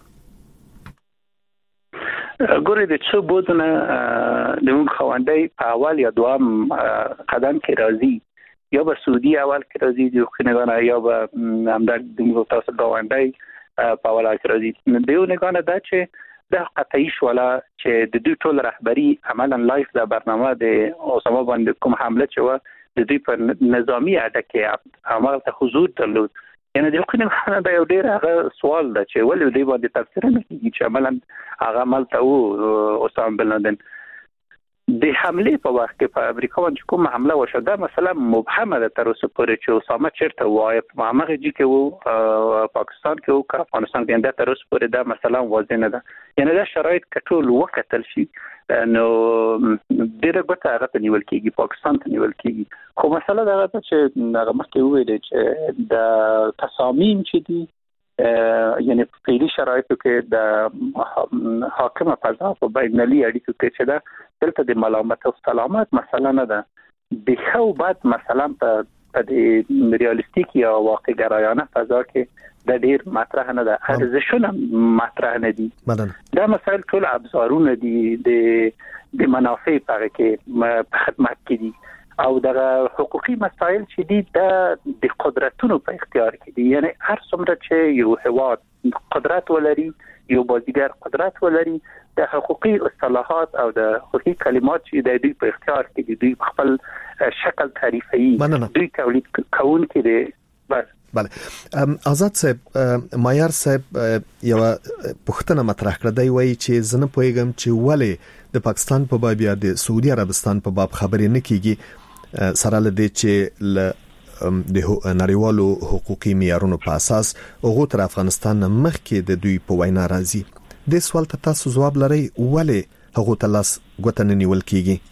ګورې د څو بودونه د موږ خوندې په اول یا دوام قدم کې راځي، یا به سعودي اول کې راځي د خنګانه، یا به همدغه د موږ تاسو غونډې په اول کې راځي. د یو نگانه دا چې د قطعي شولا چې د دوی ټول رهبری عملاً لایف د برنامه د اسامه باندې کوم حمله چې و د دوی په نظامی اډه کې عمل ته حضور درلود، یعنی د خنګانه دا یو ډیر هغه سوال ده چې ولې دوی باندې تفسیر نه کیږي چې عملاً هغه عمل ته و اسامه بن لادن د حمله په وخت کې په امریکا باندې کوم حمله وشو، دا مثلا مبهمه ده تر اوسه پورې چې اسامه چیرته وای په هغه ځای کې وو، پاکستان کې وو، افغانستان کې دا تر اوسه پورې دا مثلا واضح نه ده. یعنی دا شرایط کټول وکتل شي نو ډیره ګټه هغه ته نیول کیږي، پاکستان ته نیول کیږي. خو مسله دا ده چې هغه مخکې ویل چې د تصامیم چې دي یعنی په پیری شرایطو کې د حاکمه فضا په بینالي اړیکو کې چې دا دلته د ملامت او سلامت مسله نه ده، د خو بعد مثلا په د ریالیستیک یا واقع‌ګرایانه فضا کې د ډیر مطرح نه ده، ارزښونه مطرح نه دي. دا مسایل ټول ابزارونه دي د د منافع په کې په خدمت کې دي، او دغه حقوقي مسایل چې دي د قدرتونو په اختیار کې دي. یعنی هر څومره چې یو هواد قدرت ولري، یو بازیګر قدرت ولري، د حقوقي اصطلاحات او د حقوقي کلمات چې د دوی په اختیار کې دي، دوی خپل شکل تعریفي، دوی تولید کوونکي دي. بس بله آزاد صاحب، مایار صاحب یو پښتنه مطرح کړه، دی وایي چې زنه پوهیږم چې ولې د پاکستان په باب یا د سعودي عربستان په باب خبرې نه کیږي، سره لدې چې ل د نړیوالو حقوقي معیارونو په اساس هغه تر افغانستان مخکې د دوی په وینا راځي. د سوال ته تاسو جواب لرئ ولې هغه ته لاس غوته نه نیول کیږي؟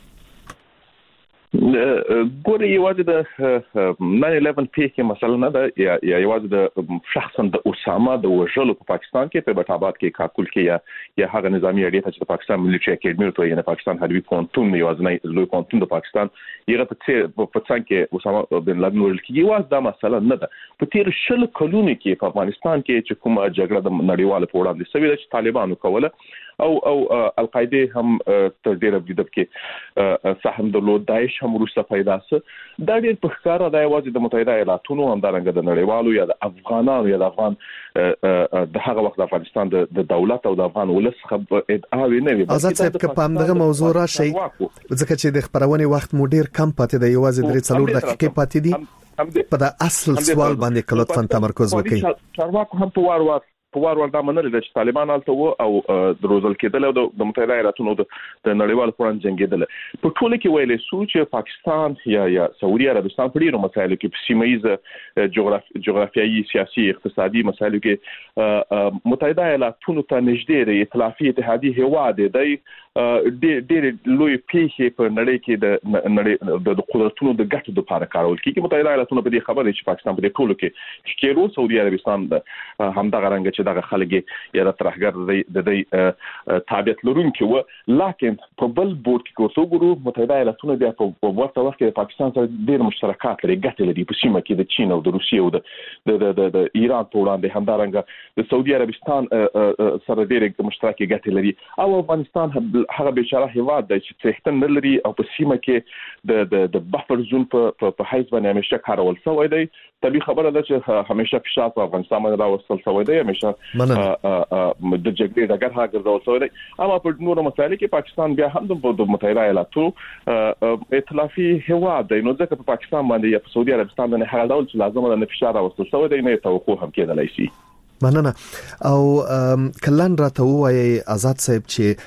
ګورې یوازې د ناین الیون پیښې مسله نه ده، یا یوازې د شخصا د اسامه د وژلو په پاکستان کې په بټاباد کې کاکول کې یا یا هغه نظامی اړیکه چې د پاکستان ملي اکیډمي ته یعنی پاکستان حربي پونتون یوازې لوی پونتون د پاکستان یغه په څه په څنګه کې اسامه بن لادن وژل کېږي، یوازې دا مسله نه ده. په تیر شل کلونو کې په افغانستان کې چې کومه جګړه د نړیوالو په وړاندې سوي ده چې طالبانو کوله، او او القاعده هم تر ډیره بدب کې سهم درلود، داعش هم وروسته پیدا سه. دا ډیر په ښکارا د یوازې د متحده ایالاتونو همدارنګه د نړیوالو یا د افغانانو یا د افغان د هغه وخت د افغانستان د دولت او د افغان ولس خبر ادعاوي نه وي. آزاد صاحب که په همدغه موضوع راشي ځکه چې د خبرونې وخت مو ډیر کم پاتې دی، یوازې درې څلور دقیقې پاتې دي، په د اصل سوال باندې کلوت فن تمرکز وکړي. چارواکو هم په وار وار په وار وار دا منل چې طالبان الته وو او د روزل کېدل او د متحده ایالاتونو د نړیوال قانون جنگیدل. په ټوله کې ویلې سو چې پاکستان یا یا سعودي عربستان په ډیرو مسایلو کې په سیمه ییز جغرافیایي سیاسي اقتصادي مسایلو کې متحده ایالاتونو ته نږدې د ائتلافي اتحادیه هیواد دی. ډېر ډېر لوی پیښې په نړۍ کې د نړۍ د قدرتونو د ګټو لپاره کارول کیږي. متحده ایالاتونو په دې خبره چې پاکستان په دې ټولو کې شکیرو سعودي عربستان د همدغه رنګ چې دغه خلک یا د ترهګر د دې تابعیت لرونکي و، لکن په بل بورډ کې کوڅو ګورو متحده ایالاتونو بیا په ورته وخت کې پاکستان سره ډېر مشترکات لري، ګټې لري په سیمه کې د چین او د روسیې او د د د ایران په وړاندې، همدارنګه د سعودي عربستان سره ډېر مشترکې ګټې لري. او افغانستان هغه بیچاره هیواد دی چې څښتن نه لري او په سیمه کې د د د بفر زون په په حیث باندې همیشه کارول شوی دی. طبيعي خبره ده چې همیشه فشار په افغانستان باندې راوستل شوی دی، همیشه د جګړې دغه هغه ګرځول شوی دی. اما په نورو مسایلو کې پاکستان بیا هم د متحده ایالاتو ائتلافي هیواد دی، نو ځکه په پاکستان باندې یا په سعودي عربستان باندې هغه ډول چې لازم ده فشار راوستل شوی دی، نه توقع هم کېدلای شي. مننه. او کلن راته وایي آزاد صاحب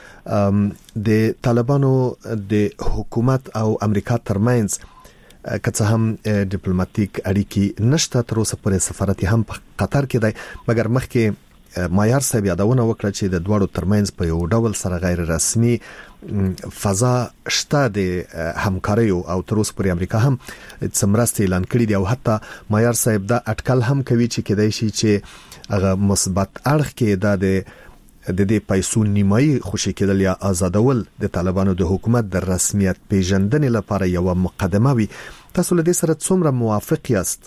چې د طالبانو د حکومت او امریکا ترمنځ که څه هم ډیپلوماټیک اړیکې نشته، تر اوسه پورې سفارت هم په قطر کې دی، مګر مخکې مایار صاحب یادونه وکړه چې د دوړو ترمنځ په یو ډول سره غیر رسمي فضا شته د همکاریو او تر اوسه پورې امریکا هم څمرسته اعلان کړی دی. او حتی مایار صاحب دا اټکل هم کوي چې کېدای شي چې هغه مثبت اړخ کې دا د د دې پیسو نیمایي خوشی کېدل یا آزادول د طالبانو د حکومت د رسمیت پیژندنې لپاره یو مقدمه وي. تاسو له دې سره څومره موافق یاست؟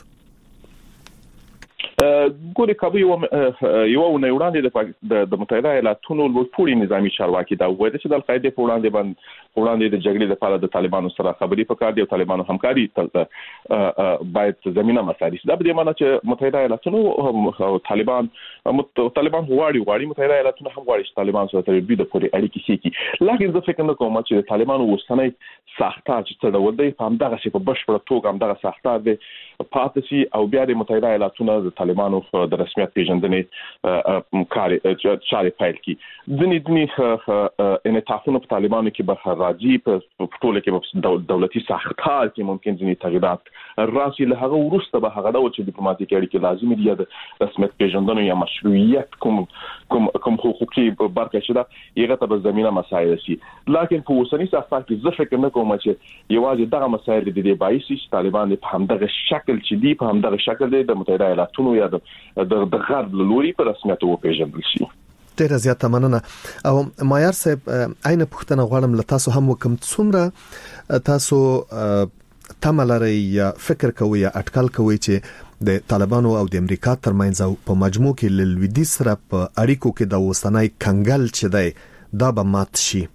ګوري کابو یو یو نه وړاندې د متحده ایالاتونو لوړپوړي نظامی چارواکي دا وایي چې د القاعده په وړاندې باندې وړاندې د جګړې لپاره د طالبانو سره خبرې پکار دي او طالبانو همکاري تل باید زمينه مساري. دا به معنی چې متحده ایالاتونو او طالبان طالبان غواړي غواړي متحده ایالاتونو هم غواړي چې طالبان سره تر دې پورې اړیکې سيکي. لکه زه فکر نه کوم چې طالبانو وسنۍ ساختار چې څه ډول دی په همدغه شی په بشپړه توګه همدغه ساختار دی پاتسي او بیا د متحده ایالاتونو د طالبانو د رسمیت پیژندنې کار چارې پیل کی. ځنې ځنې انعطافونه په طالبانو کې به راځي، په ټوله کې په دولتي ساختار کې ممکن ځنې تغیرات راشي. له هغه وروسته به هغه ډول چې ډیپلوماټیک اړیکې لازمي دي د رسمیت پیژندنې یا مشروعیت کوم کوم کوم حقوقي برخه شته یغه ته به زمينه مسایل شي. لکه په اوسنۍ ساختار کې زه فکر نه کوم چې یوازې دغه مسایل د دې باعث چې طالبان په همدغه شکل چې دی په همدغه شکل د متحده ایالاتونو یا د غرب لوري په رسمیت وپیژندل شي. ډیره زیاته مننه. او مایار صاحب عین پښتنه غواړم له تاسو هم وکم څومره تاسو تمه لرئ یا فکر کوئ یا اټکل کوئ چې د طالبانو او د امریکا ترمنځ او په مجموع کې ل لویدیځ سره په اړیکو کې د اوسنۍ کنګل چې دی دا به مات شي؟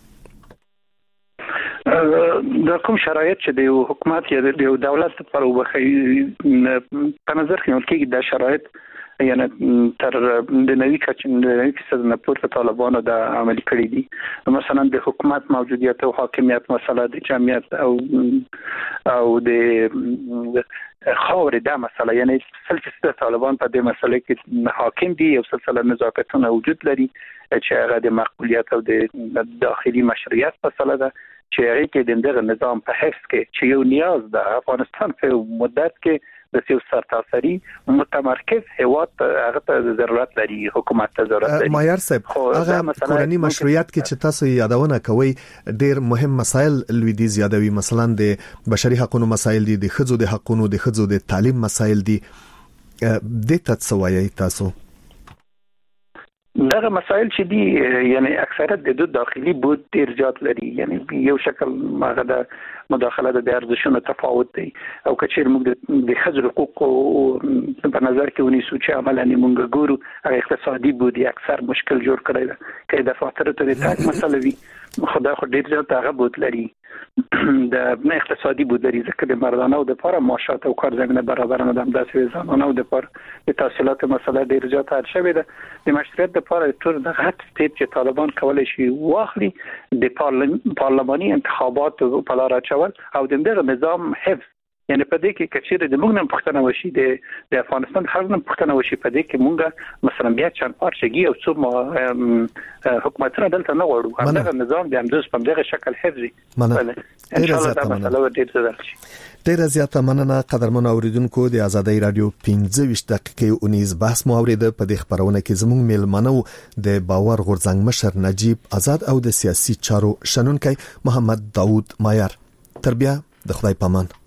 د کوم شرایط چې د حکومت یا د دولت لپاره وبخي په نظر کې ولکې د شرایط یعنی تر د نوي کچن د نوي فیصد نه پورته طالبانو د عملي کړی دي. مثلا د حکومت موجودیت او حاکمیت مسله د جمعیت او او د خاور د مسله یعنی سلسله طالبان په دې مسله کې حاکم دي او سلسله نزاکتونه وجود لري چې هغه د مقبولیت او د داخلي مشروعیت مسله ده چې هغه کې د دغه نظام په حفظ کې چې یو نیاز ده. افغانستان په مدت کې د سیاست سرتاسري متمرکز هیواد هغه ته ضرورت لري، حکومت ته ضرورت لري. مایار صاحب هغه کورنی مشروعیت کې چې تاسو یادونه کوي ډیر مهم مسایل لویدیځ یادوي، مثلا د بشري حقوقو مسایل دي، د ښځو د حقوقو د ښځو د تعلیم مسایل دي. د تاسو وایي تاسو دغه مسایل چې دي یعنی اکثریت د دوه داخلي بود ډیر زیات لري، یعنی یو شکل ماغه د مداخله د ارزښتونو تفاوت دی او کچیر موږ د خځو حقوق په نظر کې ونیسو چې عملاً موږ ګورو هغه اقتصادي بود اکثر مشکل جوړ کړی دی کې د فاتورې ته تاک مسله وي خدای خو ډیر زیات هغه بود لري د نه اقتصادي بود لري ځکه د مردانه او د لپاره معاشات او کار زمينه برابر نه د داسې زمانه او د لپاره د تحصیلات مسله ډیر زیات هر شوی ده د مشروعیت لپاره ټول د غټ سټیپ چې طالبان کولای شي واخلي د پارلماني انتخابات په لار اچول او د دغه نظام حفظ، یعنی په دې کې کچېره د موږ نه پښتنه وشي د د افغانستان خلک نه پښتنه وشي په دې کې موږ مثلا بیا چند پارچګي او څو حکومتونه دلته نه غواړو هغه نظام د امدوس په دغه شکل حفظي. بله ان شاء الله دا مسله ډیر څه ده. ډیره زیاته مننه قدرمن اوریدونکو. د آزادۍ رادیو پنځه ویشت دقیقې اونیز بحث مو اوریده. په دې خبرونه کې زموږ میلمنو د باور غورځنګ مشر نجیب آزاد او د سیاسي چارو شنونکي محمد داوود مایر. تربیه د خدای پامان.